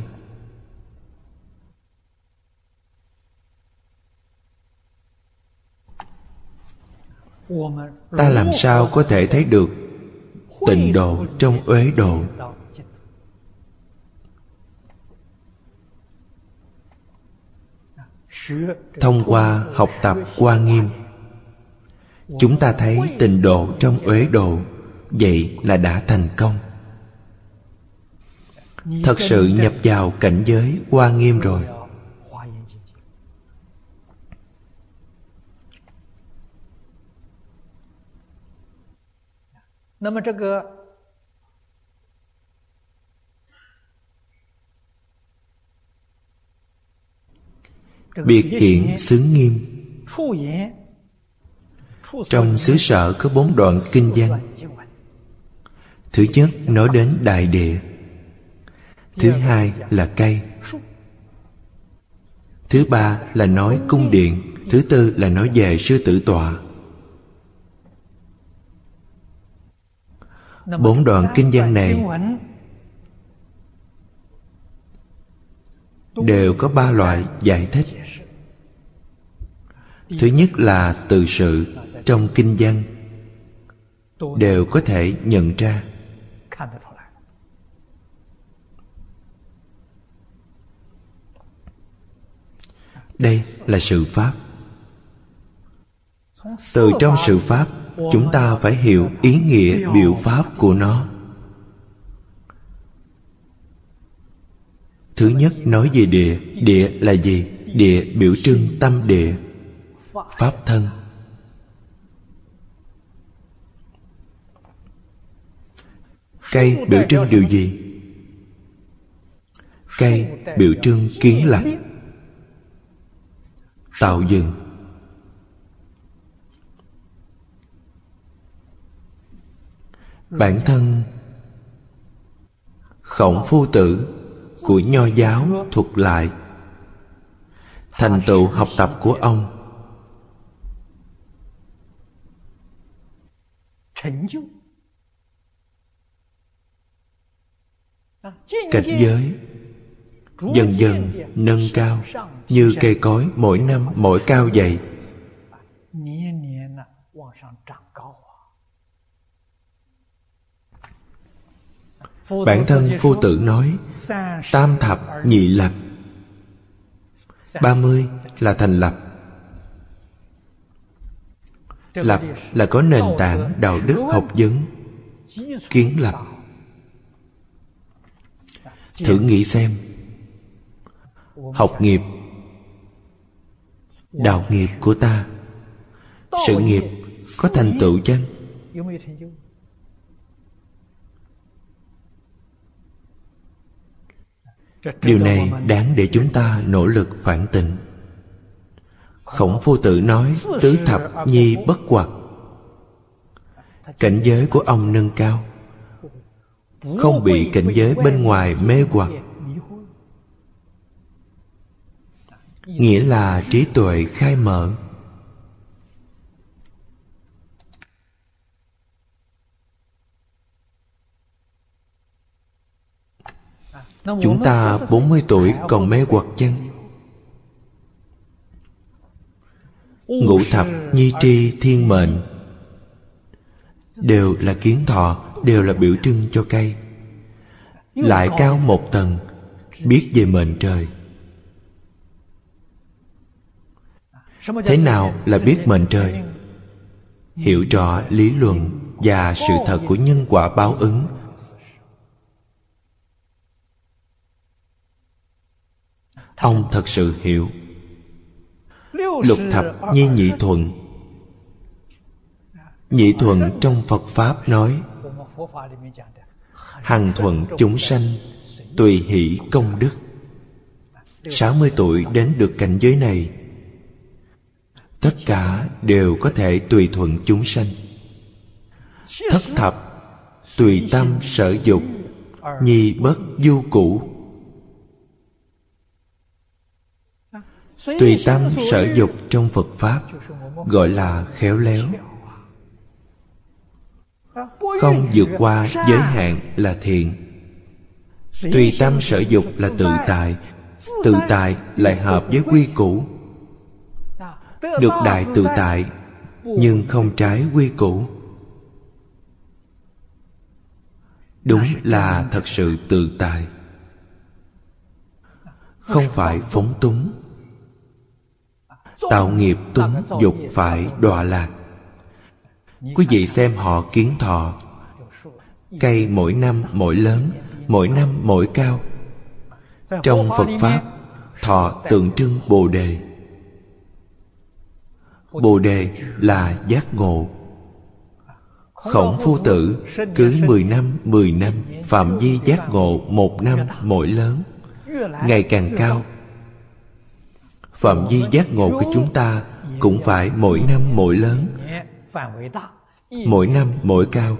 Ta làm sao có thể thấy được tịnh độ trong uế độ? Thông qua học tập Hoa Nghiêm, chúng ta thấy tịnh độ trong uế độ. Vậy là đã thành công. Thật sự nhập vào cảnh giới Hoa Nghiêm rồi. Biệt hiện xứ Nghiêm. Trong xứ sở có 4 đoạn kinh văn. Thứ nhất nói đến đại địa. Thứ hai là cây. Thứ ba là nói cung điện. Thứ tư là nói về sư tử tọa. 4 đoạn kinh văn này đều có 3 loại giải thích. Thứ nhất là từ sự. Trong kinh văn đều có thể nhận ra. Đây là sự pháp. Từ trong sự pháp, chúng ta phải hiểu ý nghĩa biểu pháp của nó. Thứ nhất nói về địa. Địa là gì? Địa biểu trưng tâm địa, pháp thân. Cây biểu trưng điều gì? Cây biểu trưng kiến lập, tạo dựng. Bản thân Khổng Phu Tử của Nho giáo thuật lại thành tựu học tập của ông. Cảnh giới dần dần nâng cao, như cây cối mỗi năm mỗi cao dày. Bản thân Phu Tử nói tam thập nhị lập. 30 là thành lập. Lập là có nền tảng đạo đức học vấn. Kiến lập. Thử nghĩ xem, học nghiệp, đạo nghiệp của ta, sự nghiệp có thành tựu chăng? Điều này đáng để chúng ta nỗ lực phản tỉnh. Khổng Phu Tử nói tứ thập nhi bất hoặc. Cảnh giới của ông nâng cao, không bị cảnh giới bên ngoài mê hoặc. Nghĩa là trí tuệ khai mở. Chúng ta 40 tuổi còn mê hoặc chăng? Ngũ thập nhi tri thiên mệnh đều là kiến thọ, đều là biểu trưng cho cây. Lại cao một tầng, biết về mệnh trời. Thế nào là biết mệnh trời? Hiểu rõ lý luận và sự thật của nhân quả báo ứng. Ông thật sự hiểu. Lục thập nhi nhị thuận, Nhị thuận trong Phật Pháp nói: hằng thuận chúng sanh, tùy hỷ công đức. 60 tuổi đến được cảnh giới này, tất cả đều có thể tùy thuận chúng sanh. Thất thập tùy tâm sở dục, nhi bất du cũ. Tùy tâm sở dục trong Phật Pháp gọi là khéo léo. Không vượt qua giới hạn là thiện. Tùy tâm sở dục là tự tại. Tự tại lại hợp với quy củ. Được đại tự tại, nhưng không trái quy củ. Đúng là thật sự tự tại, không phải phóng túng. Tạo nghiệp túng dục phải đọa lạc. Quý vị xem họ kiến thọ. Cây mỗi năm mỗi lớn, mỗi năm mỗi cao. Trong Phật Pháp, thọ tượng trưng Bồ Đề. Bồ Đề là giác ngộ. Khổng Phu Tử cứ 10 năm 10 năm, phạm vi giác ngộ 1 năm mỗi lớn, ngày càng cao. Phạm vi giác ngộ của chúng ta cũng phải mỗi năm mỗi lớn, mỗi năm mỗi cao.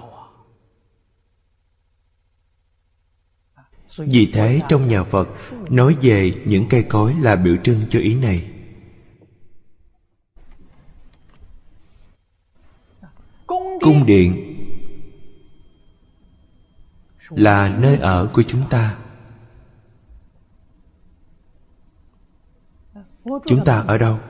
Vì thế trong nhà Phật nói về những cây cối là biểu trưng cho ý này. Cung điện là nơi ở của chúng ta. Chúng ta ở đâu?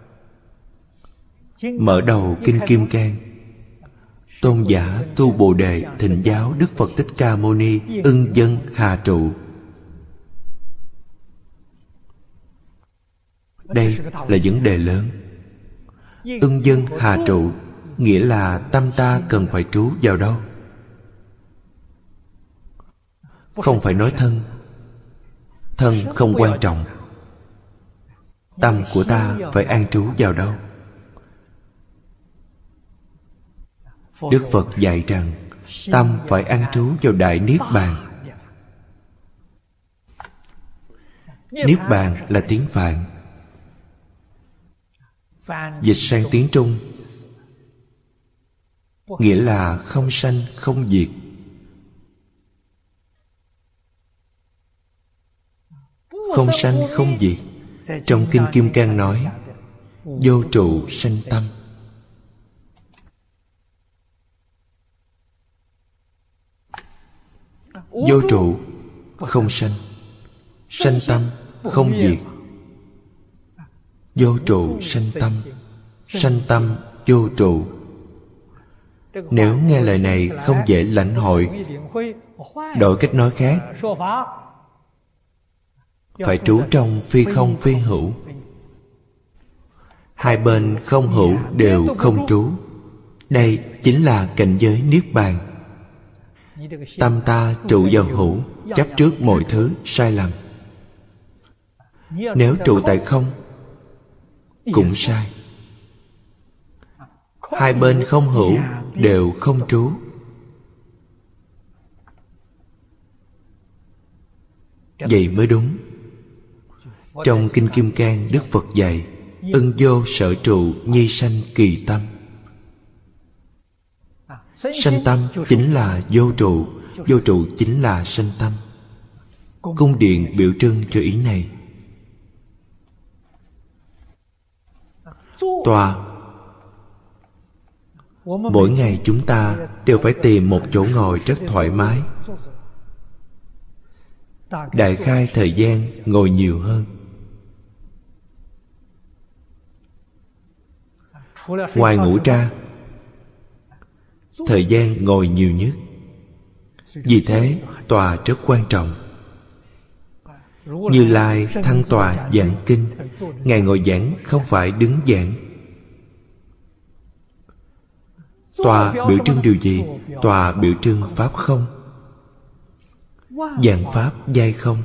Mở đầu Kinh Kim Cang, tôn giả tu Bồ Đề thịnh giáo Đức Phật Thích Ca Mâu Ni ưng dân hà trụ. Đây là vấn đề lớn. Ưng dân hà trụ nghĩa là tâm ta cần phải trú vào đâu? Không phải nói thân. Thân không quan trọng. Tâm của ta phải an trú vào đâu? Đức Phật dạy rằng tâm phải an trú vào Đại Niết Bàn. Niết Bàn là tiếng Phạn, dịch sang tiếng Trung nghĩa là không sanh không diệt. Không sanh không diệt trong Kinh Kim Cang nói vô trụ sanh tâm. Vô trụ không sanh, sanh tâm không diệt. Vô trụ sanh tâm, sanh tâm vô trụ. Nếu nghe lời này không dễ lãnh hội, đổi cách nói khác, phải trú trong phi không phi hữu. Hai bên không hữu đều không trú. Đây chính là cảnh giới Niết Bàn. Tâm ta trụ vào hữu, chấp trước mọi thứ sai lầm. Nếu trụ tại không cũng sai. Hai bên không hữu đều không trú. Vậy mới đúng. Trong Kinh Kim Cang, Đức Phật dạy ưng vô sở trụ nhi sanh kỳ tâm. Sanh tâm chính là vô trụ, vô trụ chính là sanh tâm. Cung điện biểu trưng cho ý này. Tòa. Mỗi ngày chúng ta đều phải tìm một chỗ ngồi rất thoải mái. Đại khai thời gian ngồi nhiều hơn. Ngoài ngủ ra, thời gian ngồi nhiều nhất. Vì thế tòa rất quan trọng. Như Lai thăng tòa giảng kinh, Ngài ngồi giảng không phải đứng giảng. Tòa biểu trưng điều gì? Tòa biểu trưng pháp không. Vạn pháp giai không.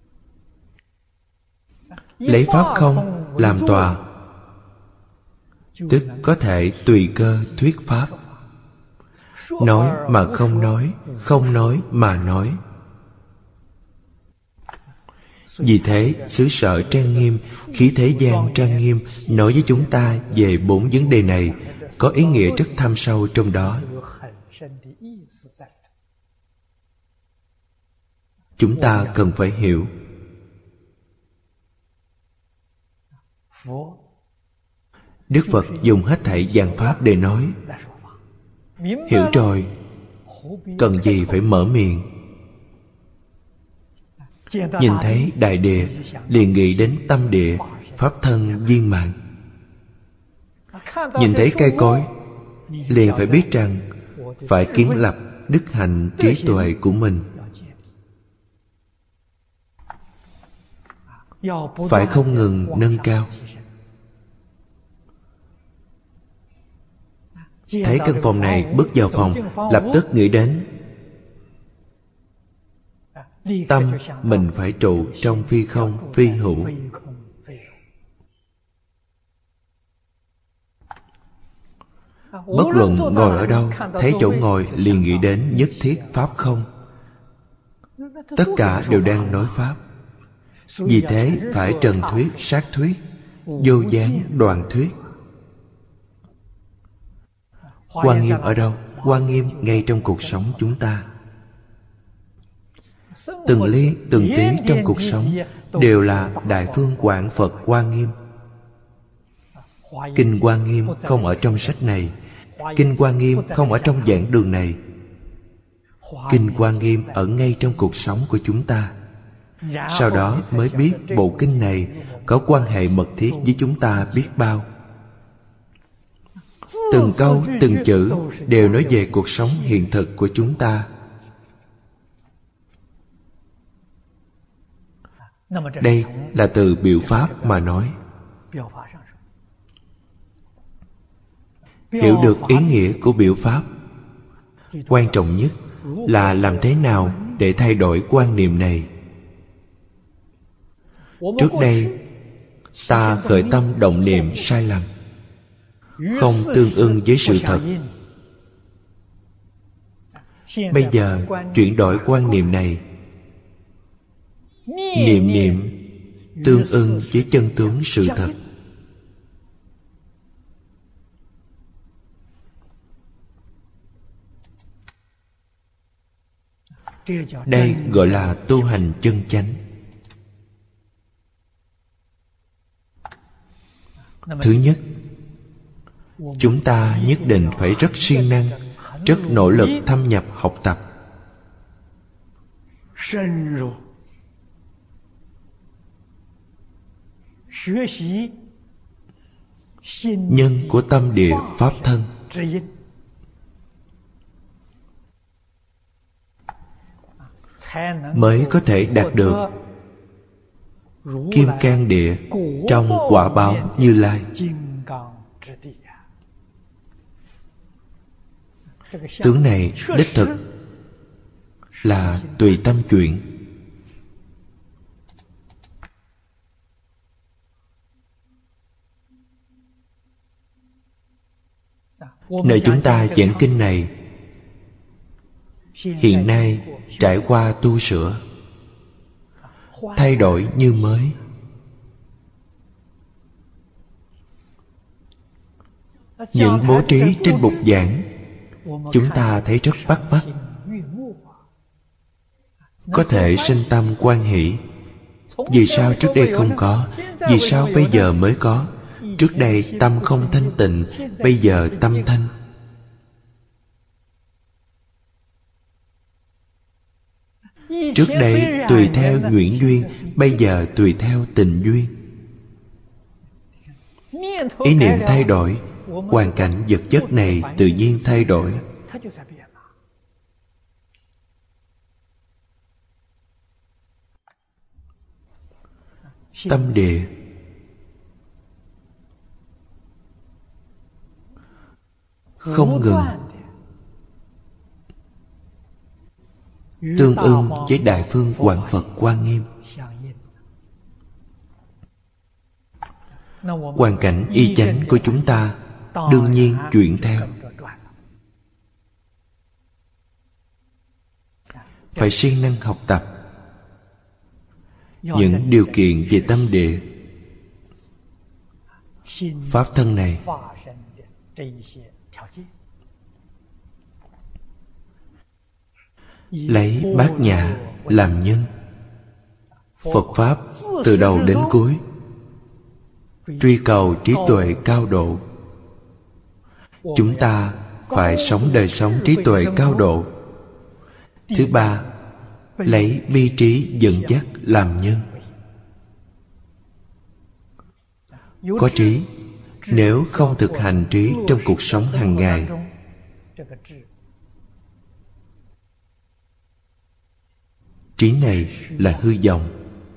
Lấy pháp không làm tòa, tức có thể tùy cơ thuyết pháp. Nói mà không nói, không nói mà nói. Vì thế, xứ sở trang nghiêm, khí thế gian trang nghiêm nói với chúng ta về 4 vấn đề này có ý nghĩa rất thâm sâu trong đó. Chúng ta cần phải hiểu. Đức Phật dùng hết thảy vạn pháp để nói. Hiểu rồi, cần gì phải mở miệng. Nhìn thấy đại địa, liền nghĩ đến tâm địa, pháp thân viên mãn. Nhìn thấy cây cối, liền phải biết rằng phải kiến lập đức hạnh trí tuệ của mình. Phải không ngừng nâng cao. Thấy căn phòng này, bước vào phòng, lập tức nghĩ đến tâm mình phải trụ trong phi không, phi hữu. Bất luận ngồi ở đâu, thấy chỗ ngồi liền nghĩ đến nhất thiết pháp không. Tất cả đều đang nói pháp. Vì thế phải trần thuyết, sát thuyết, vô gián đoạn thuyết. Quan nghiêm ở đâu? Quan nghiêm ngay trong cuộc sống chúng ta. Từng ly từng tí trong cuộc sống đều là Đại Phương Quảng Phật Quan Nghiêm. Kinh Quan Nghiêm không ở trong sách này, Kinh Quan Nghiêm không ở trong giảng đường này. Kinh Quan Nghiêm ở ngay trong cuộc sống của chúng ta. Sau đó mới biết bộ kinh này có quan hệ mật thiết với chúng ta biết bao. Từng câu, từng chữ đều nói về cuộc sống hiện thực của chúng ta. Đây là từ biểu pháp mà nói. Hiểu được ý nghĩa của biểu pháp, quan trọng nhất là làm thế nào để thay đổi quan niệm này. Trước đây ta khởi tâm động niệm sai lầm, không tương ưng với sự thật. Bây giờ chuyển đổi quan niệm này, niệm niệm tương ưng với chân tướng sự thật. Đây gọi là tu hành chân chánh. Thứ nhất, chúng ta nhất định phải rất siêng năng, rất nỗ lực thâm nhập học tập. Nhân của tâm địa pháp thân, mới có thể đạt được kim cang địa trong quả báo Như Lai. Tướng này đích thực là tùy tâm chuyện. Nơi chúng ta giảng kinh này hiện nay trải qua tu sửa, thay đổi như mới. Những bố trí trên bục giảng chúng ta thấy rất bắt mắt, có thể sinh tâm hoan hỷ. Vì sao trước đây không có? Vì sao bây giờ mới có? Trước đây tâm không thanh tịnh, bây giờ tâm thanh. Trước đây tùy theo nhuyễn duyên, bây giờ tùy theo tình duyên. Ý niệm thay đổi, hoàn cảnh vật chất này tự nhiên thay đổi. Tâm địa không ngừng tương ưng với Đại Phương Quảng Phật Quan Nghiêm. Hoàn cảnh y chánh của chúng ta đương nhiên chuyển theo. Phải siêng năng học tập những điều kiện về tâm địa, pháp thân này. Lấy bát nhã làm nhân. Phật Pháp từ đầu đến cuối truy cầu trí tuệ cao độ. Chúng ta phải sống đời sống trí tuệ cao độ. Thứ ba, lấy bi trí dẫn dắt làm nhân. Có trí, nếu không thực hành trí trong cuộc sống hàng ngày, trí này là hư vọng.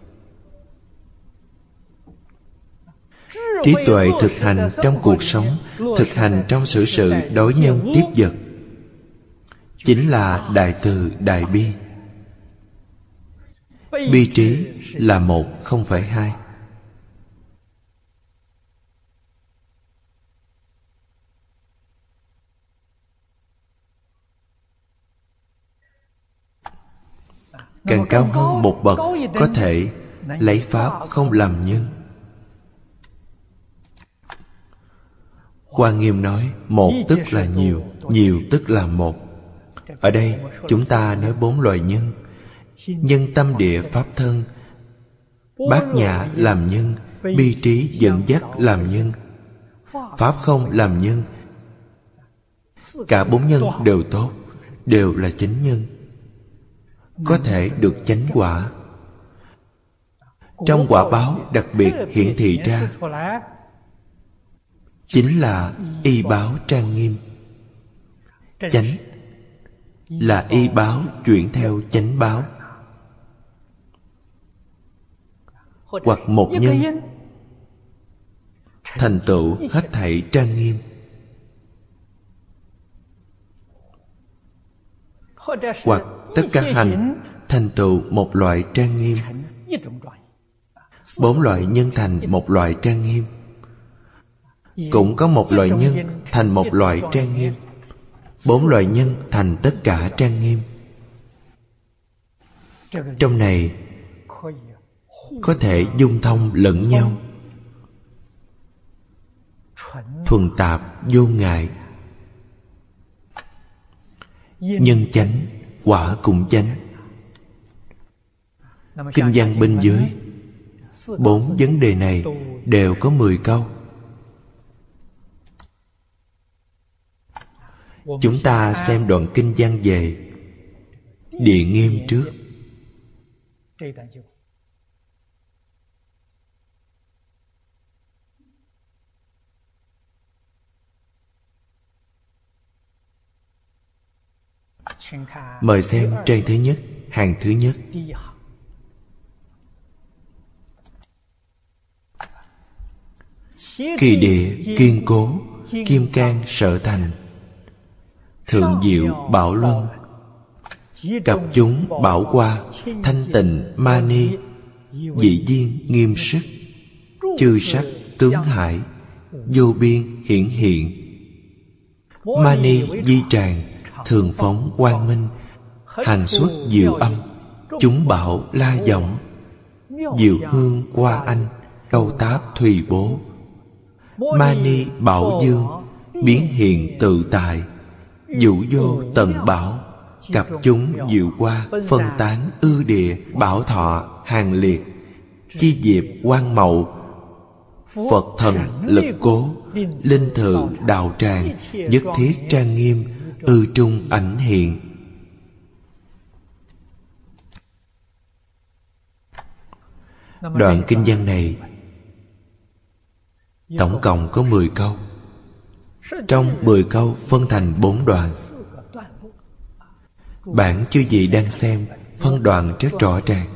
Trí tuệ thực hành trong cuộc sống, thực hành trong xử sự đối nhân tiếp vật, chính là đại từ đại bi. Bi trí là một, không phải hai. Càng cao hơn một bậc, có thể lấy pháp không làm nhân. Hoa Nghiêm nói một tức là nhiều, nhiều tức là một. Ở đây chúng ta nói 4 loại nhân: nhân tâm địa pháp thân, bát nhã làm nhân, bi trí dẫn dắt làm nhân, pháp không làm nhân. Cả 4 nhân đều tốt, đều là chánh nhân, có thể được chánh quả. Trong quả báo đặc biệt hiển thị ra, chính là y báo trang nghiêm. Chánh là y báo chuyển theo chánh báo. Hoặc một nhân thành tựu hết thảy trang nghiêm, hoặc tất cả hành thành tựu một loại trang nghiêm. 4 loại nhân thành một loại trang nghiêm. Cũng có một loại nhân thành một loại trang nghiêm. 4 loại nhân thành tất cả trang nghiêm. Trong này có thể dung thông lẫn nhau, thuần tạp vô ngại. Nhân chánh, quả cũng chánh. Kinh văn bên dưới 4 vấn đề này đều có 10 câu. Chúng ta xem đoạn kinh văn về Địa Nghiêm trước. Mời xem trang thứ nhất, hàng thứ nhất. Kỳ địa kiên cố, kim cang sở thành, thượng diệu bảo luân, cặp chúng bảo qua, thanh tịnh ma ni, dị viên nghiêm sức, chư sắc tướng hải, vô biên hiển hiện. Ma ni di tràng, thường phóng quang minh, hành xuất diệu âm, chúng bảo la giọng, diệu hương qua anh, câu táp thùy bố. Ma ni bảo dương, biến hiện tự tại, dụ vô tận bảo, cặp chúng diệu qua, phân tán ư địa, bảo thọ hàng liệt, chi diệp quang mậu, Phật thần lực cố, linh thự đạo tràng, nhất thiết trang nghiêm, ư trung ảnh hiện. Đoạn kinh văn này tổng cộng có 10 câu. Trong 10 câu phân thành 4 đoạn. Bạn chư vị đang xem phân đoạn rất rõ ràng.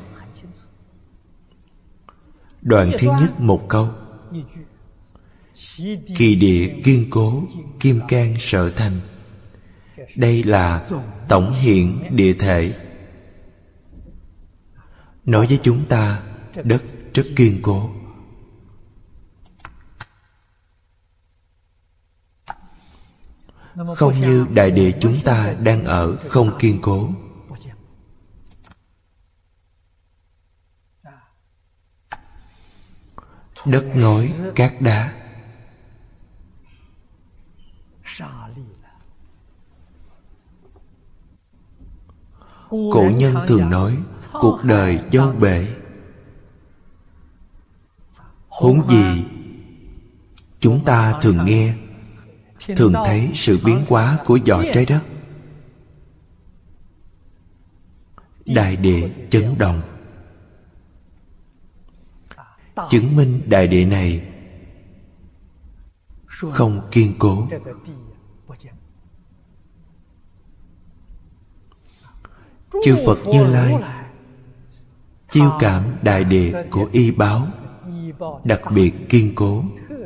Đoạn thứ nhất một câu: kỳ địa kiên cố, kim cang sở thành. Đây là tổng hiện địa thể, nói với chúng ta đất rất kiên cố. không như đại địa chúng ta đang ở không kiên cố. Đất ngói, cát đá. Cổ nhân thường nói cuộc đời dâu bể. Huống gì chúng ta thường nghe, thường thấy sự biến hóa của vỏ trái đất. Đại địa chấn động, chứng minh đại địa này không kiên cố. Chư Phật Như Lai chiêu cảm đại địa của y báo đặc biệt kiên cố.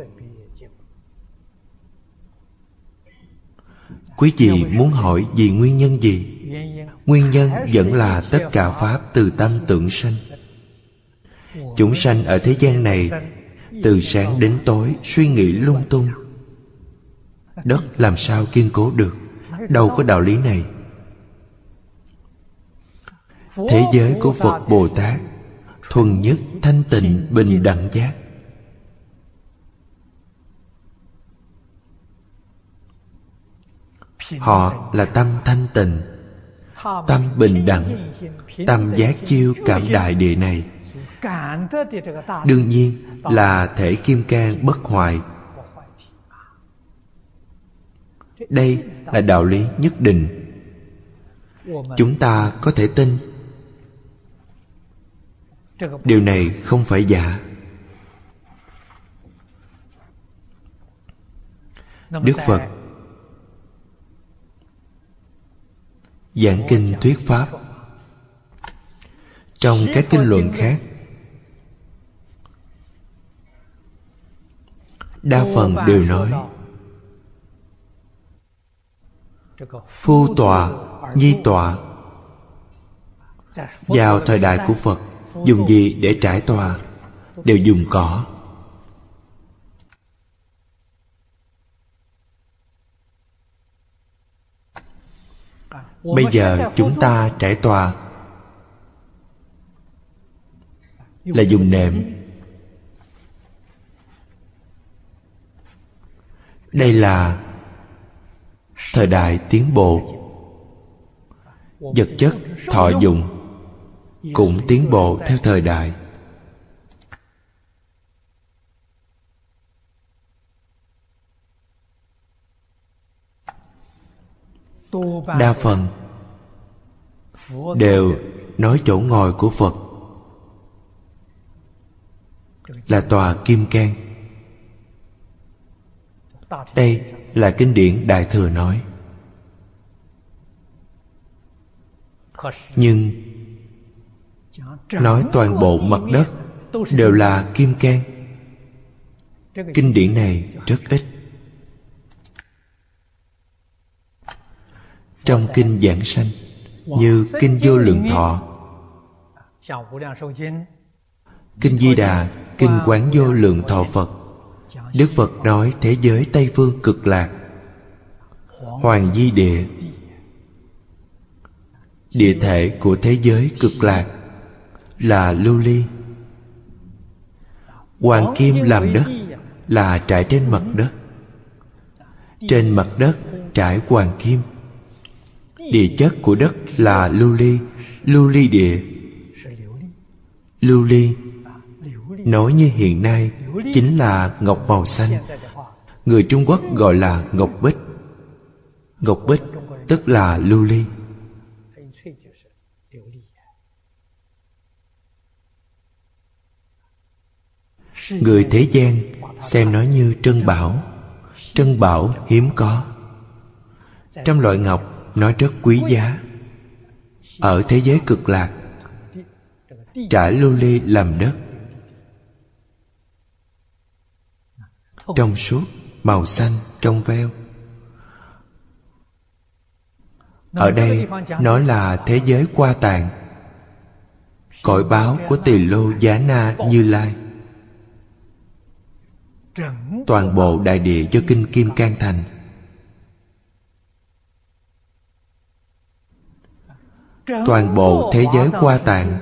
Quý vị muốn hỏi vì nguyên nhân gì? Nguyên nhân vẫn là tất cả pháp từ tâm tưởng sanh. Chúng sanh ở thế gian này từ sáng đến tối suy nghĩ lung tung. Đất làm sao kiên cố được? Đâu có đạo lý này. Thế giới của Phật Bồ Tát thuần nhất, thanh tịnh, bình đẳng giác. Họ là tâm thanh tịnh, tâm bình đẳng, tâm giác chiêu cảm đại địa này. Đương nhiên là thể kim cang bất hoại. Đây là đạo lý nhất định. Chúng ta có thể tin. Điều này không phải giả. Đức Phật giảng kinh thuyết pháp. Trong các kinh luận khác, đa phần đều nói phu tọa, nhi tọa. Vào thời đại của Phật, dùng gì để trải tọa? Đều dùng cỏ. Bây giờ chúng ta trải tọa là dùng nệm. Đây là thời đại tiến bộ. Vật chất thọ dụng cũng tiến bộ theo thời đại. Đa phần đều nói chỗ ngồi của Phật là tòa kim cang. Đây là kinh điển Đại Thừa nói. Nhưng nói toàn bộ mặt đất đều là kim cang. Kinh điển này rất ít. Trong kinh Giảng Sanh, như kinh Vô Lượng Thọ, kinh Di Đà, kinh Quán Vô Lượng Thọ Phật, Đức Phật nói thế giới Tây Phương Cực Lạc, Hoàng Di Địa, địa thể của thế giới Cực Lạc là lưu ly. Hoàng kim làm đất là trải trên mặt đất. Trên mặt đất trải hoàng kim. Địa chất của đất là lưu ly, lưu ly địa. Lưu ly nói như hiện nay chính là ngọc màu xanh. Người Trung Quốc gọi là ngọc bích. Ngọc bích tức là lưu ly. Người thế gian xem nó như trân bảo. Trân bảo hiếm có. Trong loại ngọc nó rất quý giá. Ở thế giới Cực Lạc, trải lưu ly làm đất, trong suốt, màu xanh, trong veo. Ở đây nó là thế giới Qua Tạng, cõi báo của Tỳ Lô Giá Na Như Lai. Toàn bộ đại địa do kinh Kim Cang thành. toàn bộ thế giới Hoa Tạng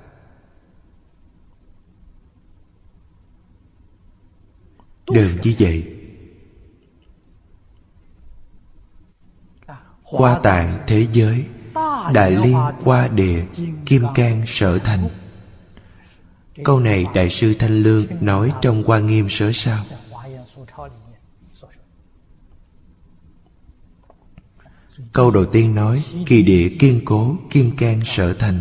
đều như vậy. Hoa Tạng thế giới, Đại Liên Hoa Địa, Kim Cang Sở Thành. Câu này Đại sư Thanh Lương nói trong Hoa Nghiêm Sớ Sao. Câu đầu tiên nói kỳ địa kiên cố, Kim Cang Sở Thành.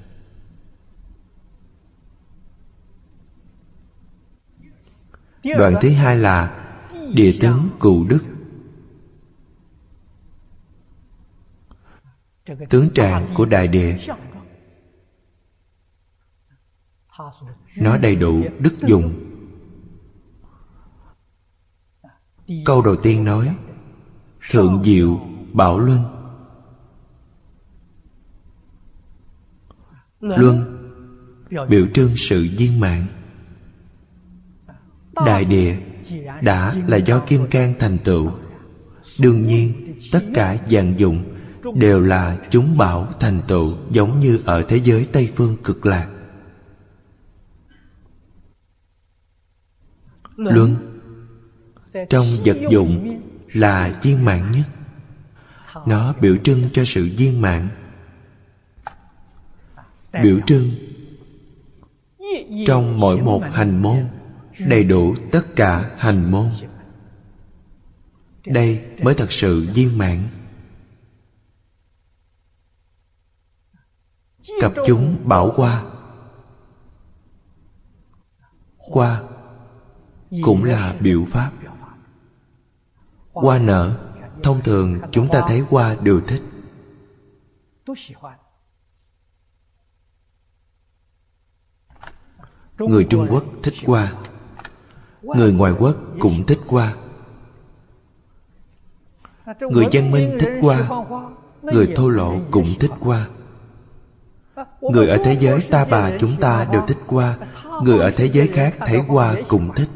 Đoạn thứ hai là địa tướng Cụ Đức. Tướng trạng của đại địa, nó đầy đủ đức dụng. Câu đầu tiên nói thượng diệu bảo luân. Luân biểu trưng sự viên mãn. Đại địa đã là do Kim Cang thành tựu, đương nhiên tất cả vạn dụng đều là chúng bảo thành tựu, giống như ở thế giới Tây Phương Cực Lạc. Luân trong vật dụng là viên mãn nhất. Nó biểu trưng cho sự viên mãn, biểu trưng trong mỗi một hành môn đầy đủ tất cả hành môn. Đây mới thật sự viên mãn. Cập chúng bảo hoa. Hoa cũng là biểu pháp. Hoa nở, thông thường chúng ta thấy hoa đều thích. Người Trung Quốc thích hoa, người ngoại quốc cũng thích hoa. Người văn minh thích hoa, người thô lỗ cũng thích hoa. Người ở thế giới ta bà chúng ta đều thích hoa, người ở thế giới khác thấy hoa cũng thích.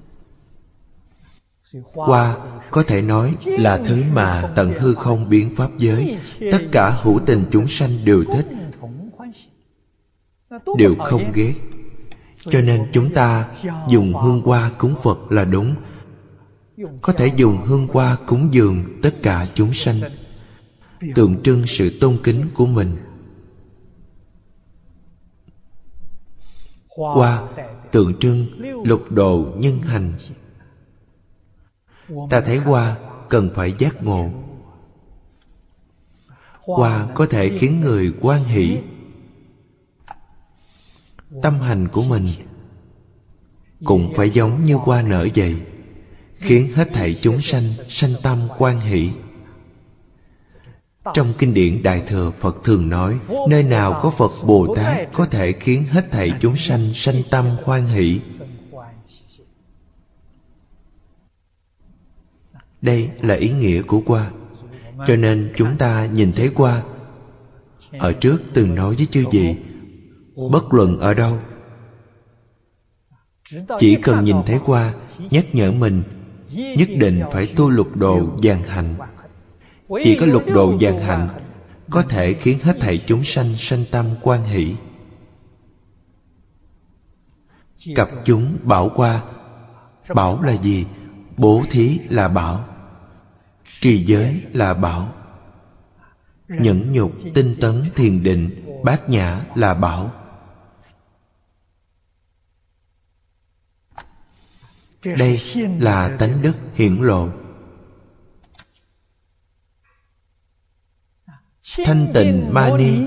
Hoa có thể nói là thứ mà tận hư không biến pháp giới, tất cả hữu tình chúng sanh đều thích, đều không ghét. Cho nên chúng ta dùng hương hoa cúng Phật là đúng. Có thể dùng hương hoa cúng dường tất cả chúng sanh, tượng trưng sự tôn kính của mình. Hoa tượng trưng lục độ nhân hành. Ta thấy hoa cần phải giác ngộ. Hoa có thể khiến người hoan hỷ. Tâm hành của mình cũng phải giống như hoa nở vậy, khiến hết thảy chúng sanh sanh tâm hoan hỷ. Trong kinh điển Đại Thừa, Phật thường nói, nơi nào có Phật Bồ Tát có thể khiến hết thảy chúng sanh sanh tâm hoan hỷ. Đây là ý nghĩa của hoa. Cho nên chúng ta nhìn thấy hoa. Ở trước từng nói với chư vị, bất luận ở đâu, chỉ cần nhìn thấy hoa, nhắc nhở mình nhất định phải tu lục độ vạn hạnh. Chỉ có lục độ vạn hạnh có thể khiến hết thảy chúng sanh sanh tâm hoan hỷ. Cập chúng bảo hoa. Bảo là gì? Bố thí là bảo, trì giới là bảo, nhẫn nhục, tinh tấn, thiền định, bát nhã là bảo. Đây là tánh đức hiển lộ. Thanh tịnh mani.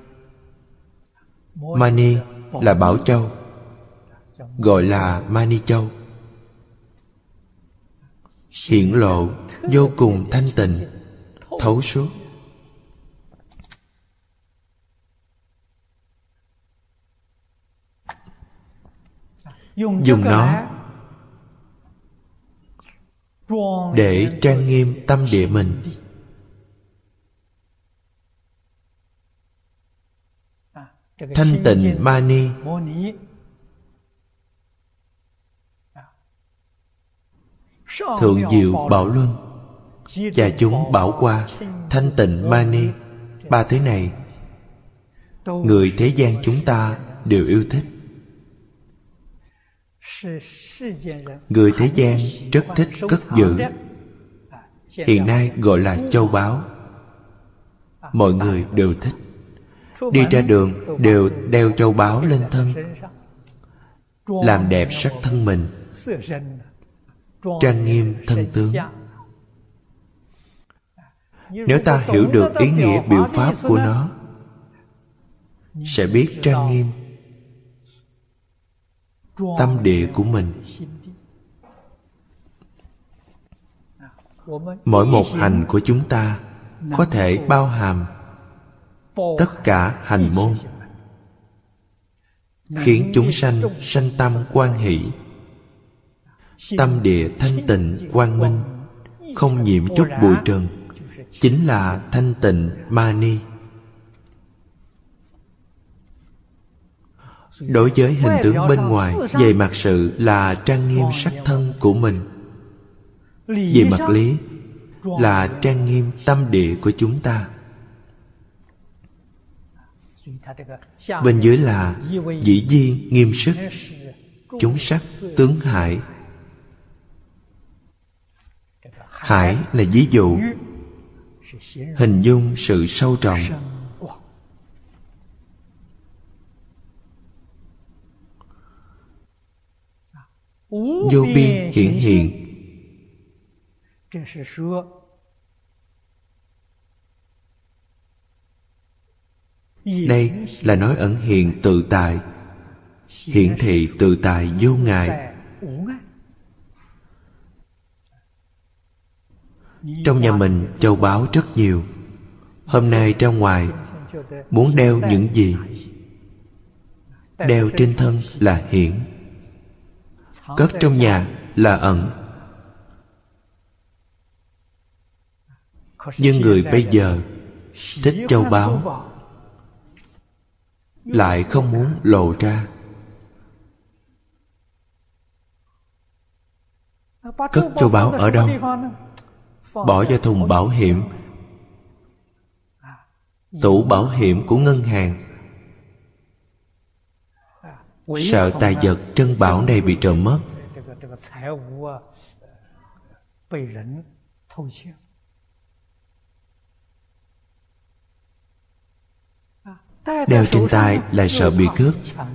Mani là bảo châu, gọi là mani châu. Hiển lộ vô cùng thanh tịnh, thấu suốt. Dùng nó để trang nghiêm tâm địa mình. Thanh tịnh mani thượng diệu bảo luân và chúng bảo hoa, thanh tịnh mani, ba thứ này người thế gian chúng ta đều yêu thích. Người thế gian rất thích cất giữ. Hiện nay gọi là châu báu. Mọi người đều thích. Đi ra đường đều đeo châu báu lên thân, làm đẹp sắc thân mình, trang nghiêm thân tướng. Nếu ta hiểu được ý nghĩa biểu pháp của nó, sẽ biết trang nghiêm tâm địa của mình. Mỗi một hành của chúng ta có thể bao hàm tất cả hành môn, khiến chúng sanh sanh tâm hoan hỷ, tâm địa thanh tịnh quang minh, không nhiễm chút bụi trần, chính là thanh tịnh Mani. Đối với hình tướng bên ngoài, về mặt sự là trang nghiêm sắc thân của mình. Về mặt lý là trang nghiêm tâm địa của chúng ta. Bên dưới là dĩ viên nghiêm sức, chúng sắc tướng hải. Hải là ví dụ, hình dung sự sâu trọng. Vô biên hiển hiện. Đây là nói ẩn hiện tự tại, hiển thị tự tại vô ngại. Trong nhà mình châu báu rất nhiều. Hôm nay ra ngoài muốn đeo những gì? Đeo trên thân là hiển, cất trong nhà là ẩn. Nhưng người bây giờ thích châu báu, lại không muốn lộ ra. Cất châu báu ở đâu? Bỏ vào thùng bảo hiểm, tủ bảo hiểm của ngân hàng. Sợ tài vật trân bảo này bị trộm mất. Đeo trên tay là sợ bị cướp.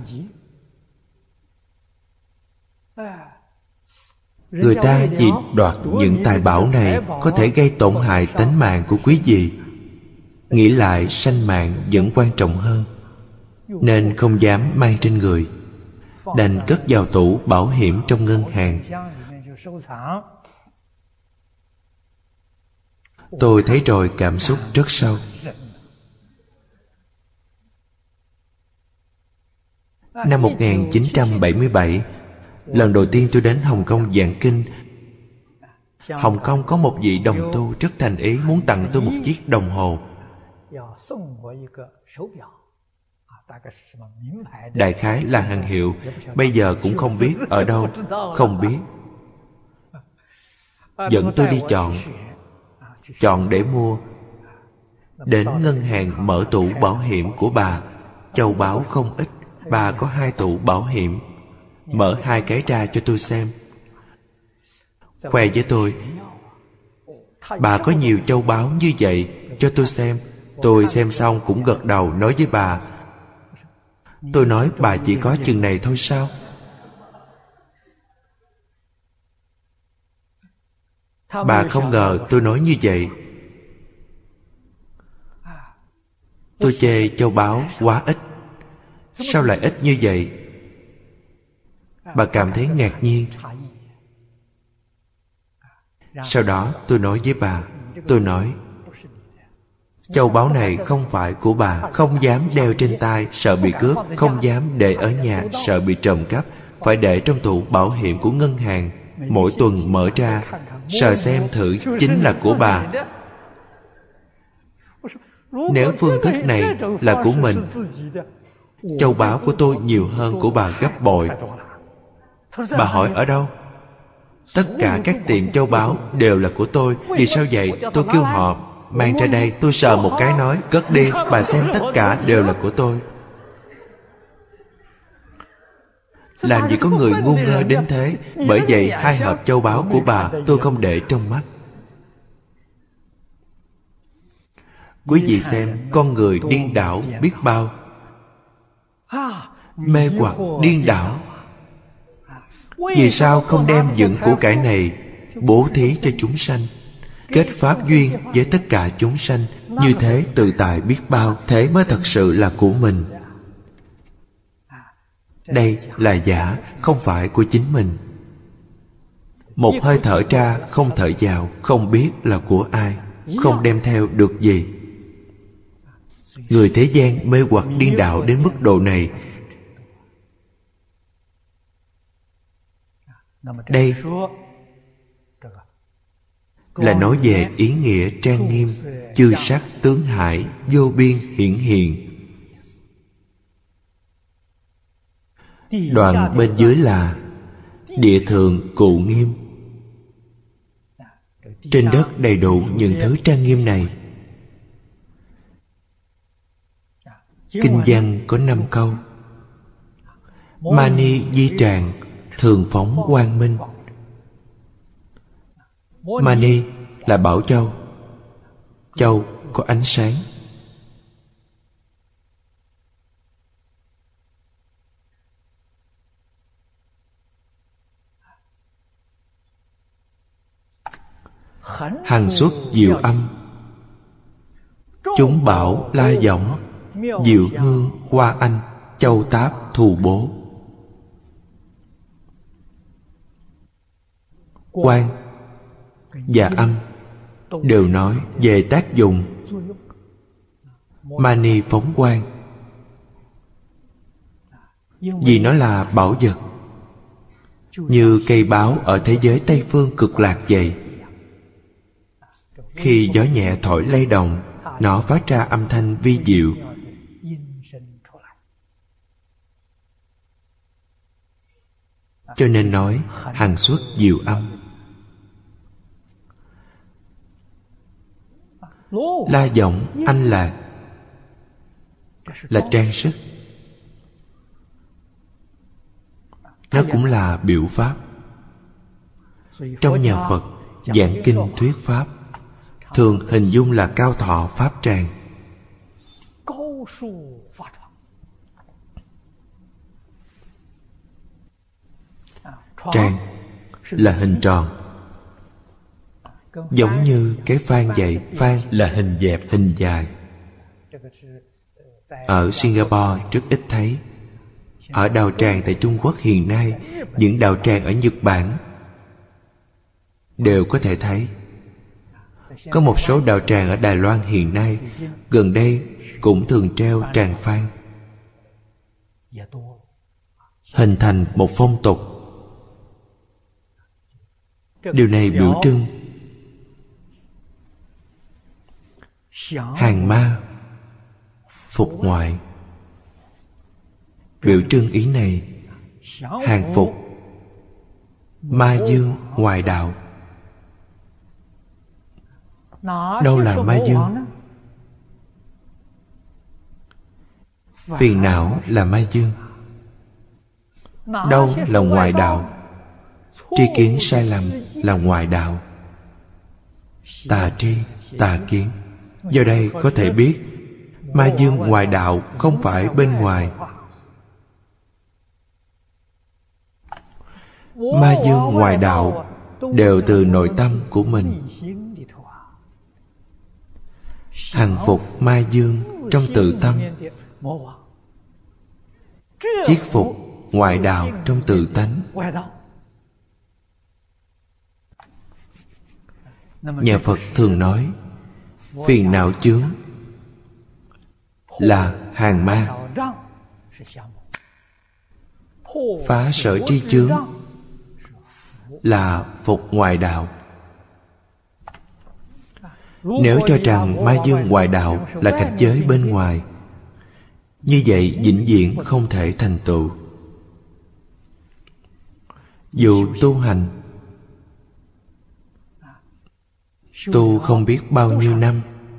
Người ta vì đoạt những tài bảo này có thể gây tổn hại tánh mạng của quý vị. Nghĩ lại sanh mạng vẫn quan trọng hơn, nên không dám mang trên người, đành cất vào tủ bảo hiểm trong ngân hàng. Tôi thấy rồi cảm xúc rất sâu. Năm 1977, lần đầu tiên tôi đến Hồng Kông giảng kinh. Hồng Kông có một vị đồng tu rất thành ý muốn tặng tôi một chiếc đồng hồ. Đại khái là hàng hiệu, bây giờ cũng không biết ở đâu, không biết. Dẫn tôi đi chọn để mua. Đến ngân hàng mở tủ bảo hiểm của bà, châu báu không ít. Bà có 2 tủ bảo hiểm, mở 2 cái ra cho tôi xem, khoe với tôi: bà có nhiều châu báu như vậy, cho tôi xem. Tôi xem xong cũng gật đầu nói với bà: tôi nói bà chỉ có chừng này thôi sao? Bà không ngờ tôi nói như vậy. Tôi chê châu báu quá ít. Sao lại ít như vậy? Bà cảm thấy ngạc nhiên. Sau đó tôi nói với bà, tôi nói: châu báu này không phải của bà. Không dám đeo trên tay sợ bị cướp, không dám để ở nhà sợ bị trộm cắp, phải để trong tủ bảo hiểm của ngân hàng. Mỗi tuần mở ra sờ xem thử, chính là của bà. Nếu phương thức này là của mình, châu báu của tôi nhiều hơn của bà gấp bội. Bà hỏi ở đâu? Tất cả các tiệm châu báu đều là của tôi. Vì sao vậy? Tôi kêu họ: mang ra đây. Tôi sờ một cái nói, cất đi, bà xem tất cả đều là của tôi. Làm gì có người ngu ngơ đến thế. Bởi vậy 2 hộp châu báu của bà tôi không để trong mắt. Quý vị xem, con người điên đảo biết bao, mê hoặc điên đảo. Vì sao không đem những của cải này bố thí cho chúng sanh, kết pháp duyên với tất cả chúng sanh? Như thế tự tại biết bao. Thế mới thật sự là của mình. Đây là giả, không phải của chính mình. Một hơi thở ra không thở vào, không biết là của ai, không đem theo được gì. Người thế gian mê hoặc điên đạo đến mức độ này. Đây là nói về ý nghĩa trang nghiêm, chư sắc tướng hải, vô biên hiển hiện. Đoạn bên dưới là địa thượng cụ nghiêm. Trên đất đầy đủ những thứ trang nghiêm này. Kinh văn có 5 câu. Mani di tràng, thường phóng quang minh. Mani là bảo châu. Châu có ánh sáng. Hằng xuất diệu âm, chúng bảo la võng, diệu hương hoa anh, châu táp thù bố. Quang và âm đều nói về tác dụng. Mani phóng quang vì nó là bảo vật, như cây báo ở thế giới Tây Phương cực lạc vậy. Khi gió nhẹ thổi lay động, nó phát ra âm thanh vi diệu. Cho nên nói hằng xuất diệu âm. La võng anh lạc là trang sức. Nó cũng là biểu pháp. Trong nhà Phật giảng kinh thuyết pháp, thường hình dung là cao thọ pháp tràng. Tràng là hình tròn, giống như cái phang vậy. Phang là hình dẹp, hình dài. Ở Singapore rất ít thấy. Ở đạo tràng tại Trung Quốc hiện nay, những đạo tràng ở Nhật Bản đều có thể thấy. Có một số đạo tràng ở Đài Loan hiện nay gần đây cũng thường treo tràng phang, hình thành một phong tục. Điều này biểu trưng hàng ma phục ngoại. Biểu trưng ý này, hàng phục ma dương ngoại đạo. Đâu là ma dương? Phiền não là ma dương. Đâu là ngoại đạo? Tri kiến sai lầm là ngoại đạo. Tà tri, tà kiến. Do đây có thể biết ma dương ngoại đạo không phải bên ngoài. Ma dương ngoại đạo đều từ nội tâm của mình. Hằng phục ma dương trong tự tâm, chiết phục ngoại đạo trong tự tánh. Nhà Phật thường nói phiền não chướng là hàng ma, phá sở tri chướng là phục ngoại đạo. Nếu cho rằng ma dương ngoại đạo là cảnh giới bên ngoài, như vậy vĩnh viễn không thể thành tựu. Dù tu hành, tu không biết bao nhiêu năm,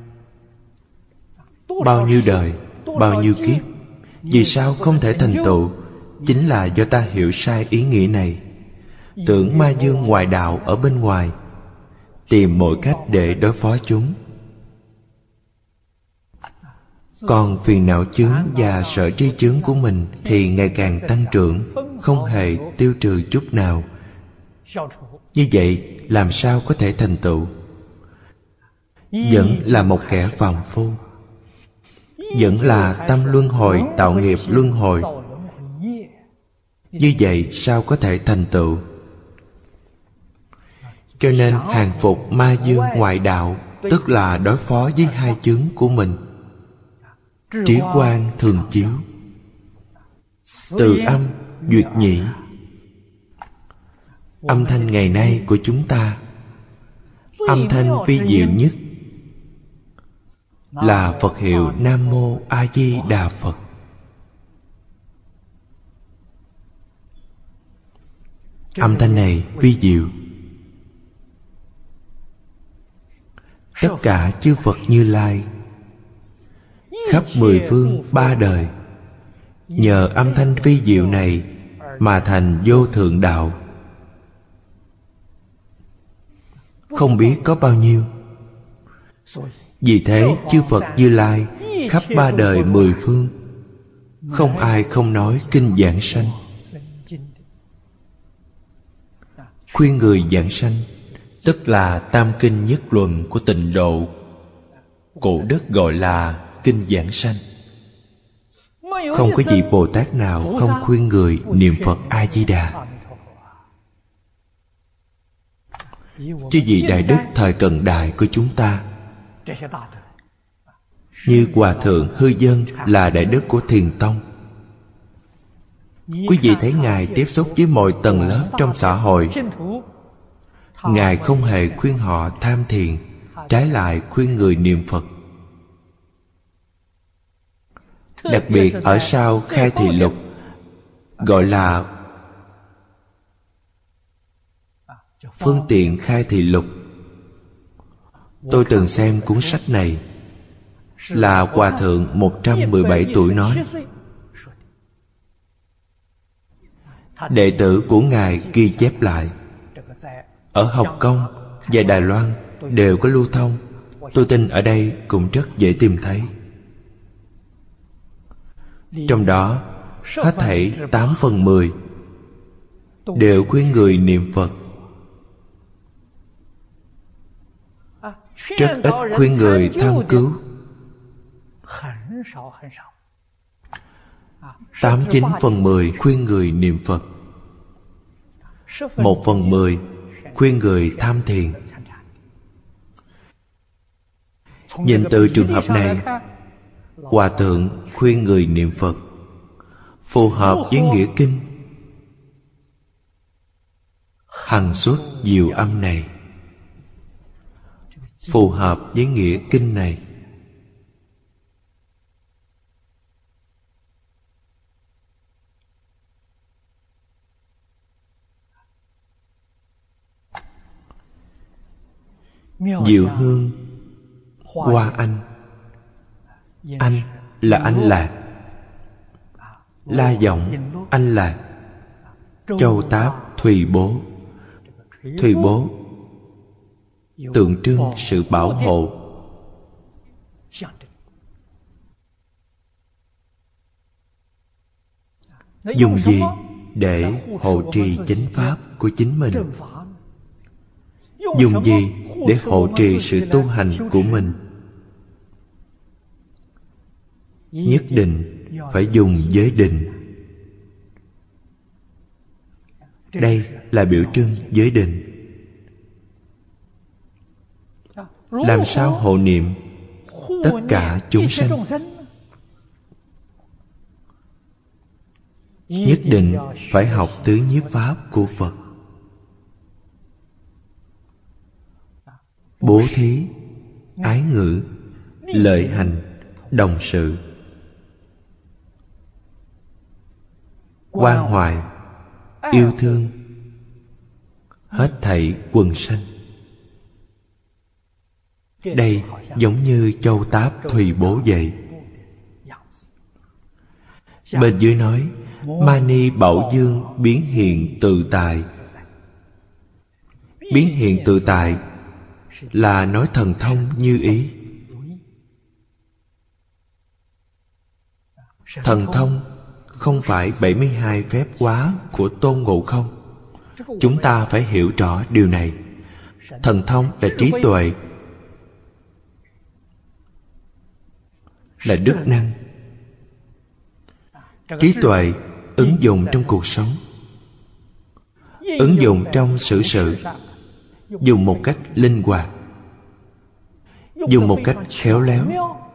bao nhiêu đời, bao nhiêu kiếp. Vì sao không thể thành tựu? Chính là do ta hiểu sai ý nghĩa này. Tưởng ma dương ngoại đạo ở bên ngoài, tìm mọi cách để đối phó chúng. Còn phiền não chướng và sở tri chướng của mình thì ngày càng tăng trưởng, không hề tiêu trừ chút nào. Như vậy làm sao có thể thành tựu? Vẫn là một kẻ phàm phu, vẫn là tâm luân hồi tạo nghiệp luân hồi. Như vậy sao có thể thành tựu? Cho nên hàng phục ma dương ngoại đạo, tức là đối phó với hai chướng của mình. Trí quang thường chiếu, từ âm duyệt nhĩ. Âm thanh ngày nay của chúng ta, âm thanh vi diệu nhất là Phật hiệu Nam Mô A Di Đà Phật. Âm thanh này vi diệu. Tất cả chư Phật Như Lai khắp mười phương ba đời nhờ âm thanh vi diệu này mà thành vô thượng đạo. Không biết có bao nhiêu. Vì thế chư Phật Như Lai khắp ba đời mười phương, không ai không nói kinh giảng sanh. Khuyên người giảng sanh, tức là tam kinh nhất luận của Tịnh Độ. Cổ đức gọi là kinh giảng sanh. Không có vị Bồ Tát nào không khuyên người niệm Phật A-di-đà. Chứ vị đại đức thời cận đại của chúng ta, như Hòa Thượng Hư Dân là đại đức của Thiền Tông. Quý vị thấy Ngài tiếp xúc với mọi tầng lớp trong xã hội. Ngài không hề khuyên họ tham thiền, trái lại khuyên người niệm Phật. Đặc biệt ở sau Khai Thị Lục, gọi là Phương Tiện Khai Thị Lục. Tôi từng xem cuốn sách này, là Hòa Thượng 117 tuổi nói. Đệ tử của Ngài ghi chép lại. Ở Hồng Kông và Đài Loan đều có lưu thông. Tôi tin ở đây cũng rất dễ tìm thấy. Trong đó hết thảy 8/10 đều khuyên người niệm Phật. Rất ít khuyên người tham cứu. 89/10 khuyên người niệm Phật. 1/10 khuyên người tham thiền. Nhìn từ trường hợp này, Hòa Thượng khuyên người niệm Phật phù hợp với nghĩa kinh hằng xuất diệu âm này, phù hợp với nghĩa kinh này. Diệu hương Hoa Anh. Anh là Anh Lạc, La Giọng Anh Lạc, Châu Táp Thùy Bố. Thùy Bố tượng trưng sự bảo hộ. Dùng gì để hộ trì chánh pháp của chính mình? Dùng gì để hộ trì sự tu hành của mình? Nhất định phải dùng giới định. Đây là biểu trưng giới định. Làm sao hộ niệm tất cả chúng sanh? Nhất định phải học tứ nhiếp pháp của Phật. Bố thí, ái ngữ, lợi hành, đồng sự, quan hoại, yêu thương hết thảy quần sanh. Đây giống như Châu Táp Thùy Bố vậy. Bên dưới nói Mani Bảo Dương biến hiện tự tại. Biến hiện tự tại là nói thần thông như ý. Thần thông không phải 72 phép hóa của Tôn Ngộ Không. Chúng ta phải hiểu rõ điều này. Thần thông là trí tuệ, là đức năng. Trí tuệ ứng dụng trong cuộc sống, ứng dụng trong xử sự, dùng một cách linh hoạt, dùng một cách khéo léo.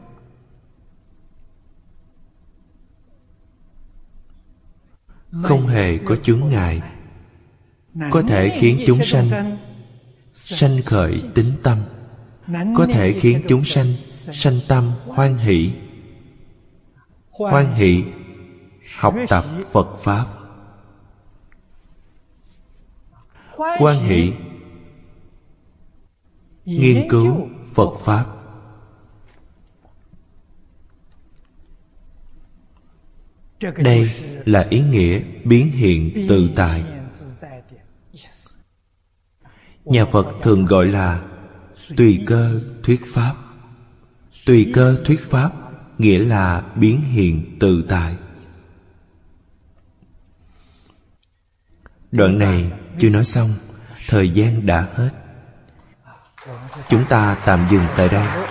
Không hề có chướng ngại, có thể khiến chúng sanh sanh khởi tín tâm, có thể khiến chúng sanh sanh tâm hoan hỷ. Hoan hỷ học tập Phật Pháp. Hoan hỷ nghiên cứu Phật Pháp. Đây là ý nghĩa biến hiện tự tại. Nhà Phật thường gọi là tùy cơ thuyết Pháp. Tùy cơ thuyết Pháp nghĩa là biến hiện tự tại. Đoạn này chưa nói xong, thời gian đã hết. Chúng ta tạm dừng tại đây.